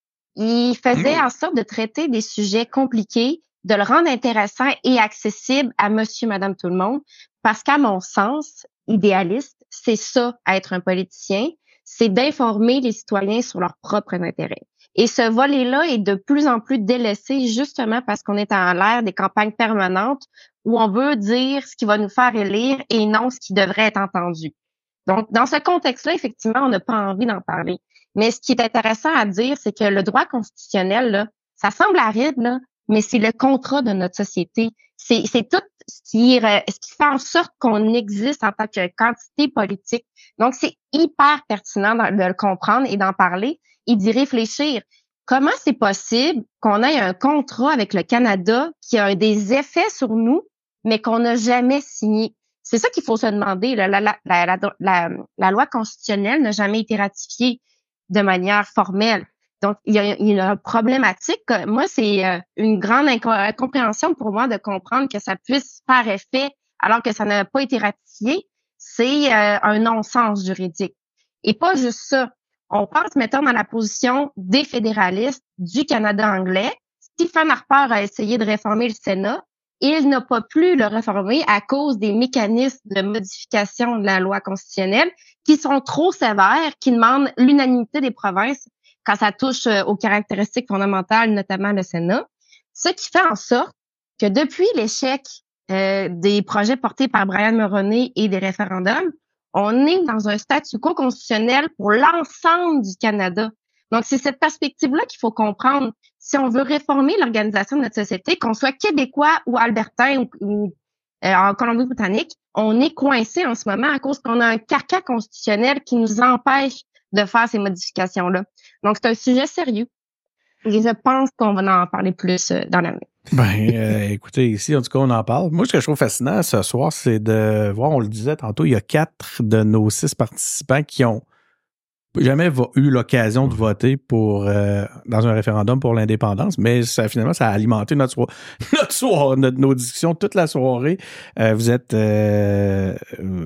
il faisait en sorte de traiter des sujets compliqués, de le rendre intéressant et accessible à monsieur, madame, tout le monde, parce qu'à mon sens, idéaliste, c'est ça, être un politicien, c'est d'informer les citoyens sur leurs propres intérêts. Et ce volet-là est de plus en plus délaissé justement parce qu'on est en l'ère des campagnes permanentes où on veut dire ce qui va nous faire élire et non ce qui devrait être entendu. Donc, dans ce contexte-là, effectivement, on n'a pas envie d'en parler. Mais ce qui est intéressant à dire, c'est que le droit constitutionnel, là, ça semble aride, là, mais c'est le contrat de notre société. C'est, c'est tout ce qui, ce qui fait en sorte qu'on existe en tant que quantité politique. Donc, c'est hyper pertinent de le comprendre et d'en parler et d'y réfléchir. Comment c'est possible qu'on ait un contrat avec le Canada qui a des effets sur nous, mais qu'on n'a jamais signé? C'est ça qu'il faut se demander. La, la, la, la, la, la loi constitutionnelle n'a jamais été ratifiée de manière formelle. Donc, il y a, il y a une problématique. Moi, c'est une grande incompréhension pour moi de comprendre que ça puisse faire effet alors que ça n'a pas été ratifié. C'est euh, un non-sens juridique. Et pas juste ça. On pense, mettons, dans la position des fédéralistes du Canada anglais. Stephen Harper a essayé de réformer le Sénat. Il n'a pas pu le réformer à cause des mécanismes de modification de la loi constitutionnelle qui sont trop sévères, qui demandent l'unanimité des provinces quand ça touche aux caractéristiques fondamentales, notamment le Sénat. Ce qui fait en sorte que depuis l'échec euh, des projets portés par Brian Mulroney et des référendums, on est dans un statu quo constitutionnel pour l'ensemble du Canada. Donc, c'est cette perspective-là qu'il faut comprendre. Si on veut réformer l'organisation de notre société, qu'on soit québécois ou albertain ou, ou euh, en Colombie-Britannique, on est coincé en ce moment à cause qu'on a un carcan constitutionnel qui nous empêche de faire ces modifications-là. Donc, c'est un sujet sérieux. Et je pense qu'on va en parler plus dans l'avenir. Ben, euh, écoutez, ici, en tout cas, on en parle. Moi, ce que je trouve fascinant ce soir, c'est de voir, on le disait tantôt, il y a quatre de nos six participants qui ont jamais va, eu l'occasion de voter pour euh, dans un référendum pour l'indépendance, mais ça, finalement, ça a alimenté notre soir, notre soir, notre, nos discussions toute la soirée. Euh, vous êtes euh,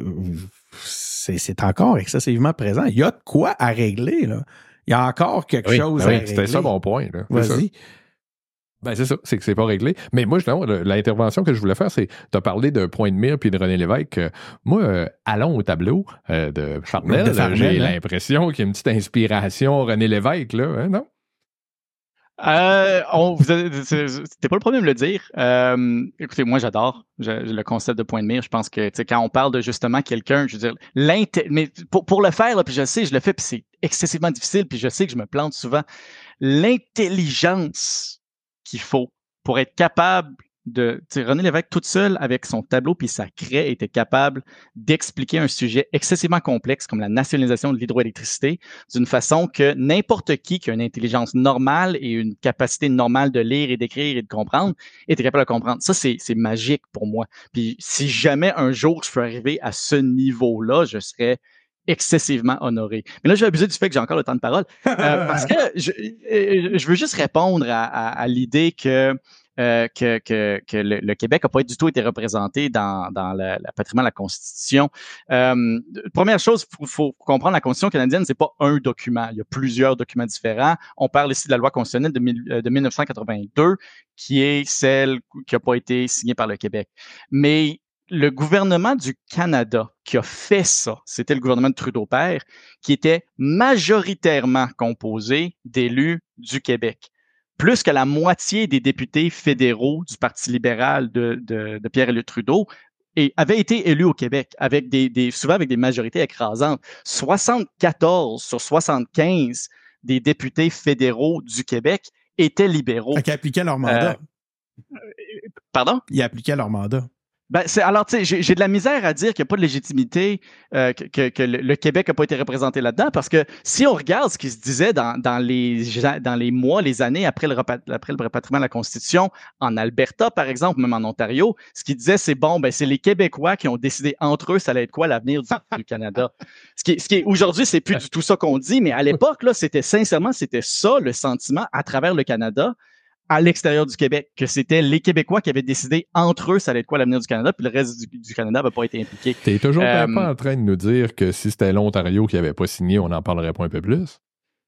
c'est, c'est encore excessivement présent. Il y a de quoi à régler, là. Il y a encore quelque oui, chose oui, à régler. C'était ça mon point, là. Vas-y. Ben c'est ça, c'est que c'est pas réglé. Mais moi, justement, l'intervention que je voulais faire, c'est, tu as parlé de Point de mire puis de René Lévesque. Moi, euh, allons au tableau euh, de Farnell. De Farnell, j'ai hein? l'impression qu'il y a une petite inspiration René Lévesque, là, hein, non? Euh, on, vous avez- c'est- c'était pas le premier à me le dire. Euh, écoutez, moi j'adore je- le concept de point de mire. Je pense que tu sais, quand on parle de justement quelqu'un, je veux dire, l'inté- mais pour, pour le faire, là, puis je sais, je le fais, puis c'est excessivement difficile, puis je sais que je me plante souvent. L'intelligence qu'il faut pour être capable de, tu sais, René Lévesque toute seule avec son tableau puis sa craie était capable d'expliquer un sujet excessivement complexe comme la nationalisation de l'hydroélectricité d'une façon que n'importe qui qui a une intelligence normale et une capacité normale de lire et d'écrire et de comprendre était capable de comprendre. Ça, c'est, c'est magique pour moi. Puis si jamais un jour je peux arriver à ce niveau-là, je serais excessivement honoré. Mais là, je vais abuser du fait que j'ai encore le temps de parole euh, parce que je, je veux juste répondre à, à, à l'idée que Euh, que, que, que le, le Québec n'a pas du tout été représenté dans, dans le, le patrimoine de la Constitution. Euh, première chose, il faut, faut comprendre la Constitution canadienne, c'est pas un document. Il y a plusieurs documents différents. On parle ici de la loi constitutionnelle de, mille, de dix-neuf cent quatre-vingt-deux, qui est celle qui n'a pas été signée par le Québec. Mais le gouvernement du Canada qui a fait ça, c'était le gouvernement de Trudeau-Père, qui était majoritairement composé d'élus du Québec. Plus que la moitié des députés fédéraux du Parti libéral de, de, de Pierre-Éliott Trudeau et avaient été élus au Québec, avec des, des, souvent avec des majorités écrasantes. soixante-quatorze sur soixante-quinze des députés fédéraux du Québec étaient libéraux. Fait qu'ils appliquaient leur mandat. Euh, pardon? Ils appliquaient leur mandat. Ben, c'est, alors, tu sais, j'ai, j'ai de la misère à dire qu'il n'y a pas de légitimité, euh, que, que, que le, le Québec n'a pas été représenté là-dedans, parce que si on regarde ce qui se disait dans, dans, les, dans les mois, les années après le, repat, après le rapatriement de la Constitution, en Alberta, par exemple, même en Ontario, ce qui disait, c'est bon, ben, c'est les Québécois qui ont décidé entre eux, ça allait être quoi l'avenir du, du Canada. Ce qui, ce qui est, aujourd'hui, c'est plus du tout ça qu'on dit, mais à l'époque, là, c'était sincèrement, c'était ça le sentiment à travers le Canada, à l'extérieur du Québec, que c'était les Québécois qui avaient décidé entre eux ça allait être quoi l'avenir du Canada, puis le reste du, du Canada n'avait pas été impliqué. T'es toujours Euh, pas en train de nous dire que si c'était l'Ontario qui avait pas signé, on n'en parlerait pas un peu plus?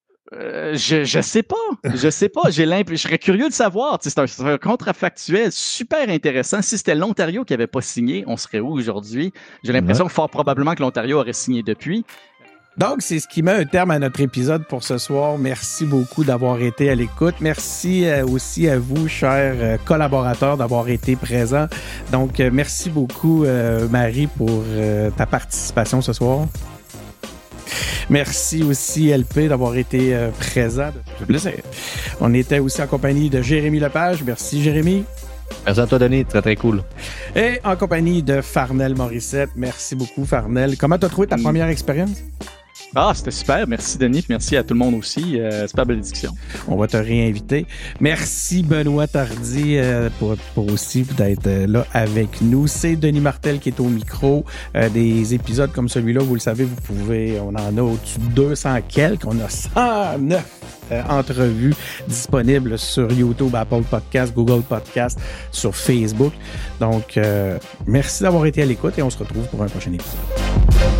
Euh, je, je sais pas. Je sais pas. J'ai l'imp... Je serais curieux de savoir. Tu sais, c'est, un, c'est un contrefactuel super intéressant. Si c'était l'Ontario qui avait pas signé, on serait où aujourd'hui? J'ai l'impression Ouais. que fort probablement que l'Ontario aurait signé depuis. Donc, c'est ce qui met un terme à notre épisode pour ce soir. Merci beaucoup d'avoir été à l'écoute. Merci euh, aussi à vous, chers euh, collaborateurs, d'avoir été présents. Donc, euh, merci beaucoup, euh, Marie, pour euh, ta participation ce soir. Merci aussi, L P, d'avoir été euh, présent. On était aussi en compagnie de Jérémy Lepage. Merci, Jérémy. Merci à toi, Denis. Très, très cool. Et en compagnie de Farnell Morissette. Merci beaucoup, Farnell. Comment t'as trouvé ta Mm. première expérience? Ah, c'était super. Merci, Denis. Puis merci à tout le monde aussi. Euh, super belle discussion. On va te réinviter. Merci, Benoît Tardy, euh, pour, pour aussi d'être euh, là avec nous. C'est Denis Martel qui est au micro. Euh, des épisodes comme celui-là, vous le savez, vous pouvez, on en a au-dessus de deux cents quelques. On a cent neuf euh, entrevues disponibles sur YouTube, Apple Podcast, Google Podcast, sur Facebook. Donc, euh, merci d'avoir été à l'écoute et on se retrouve pour un prochain épisode.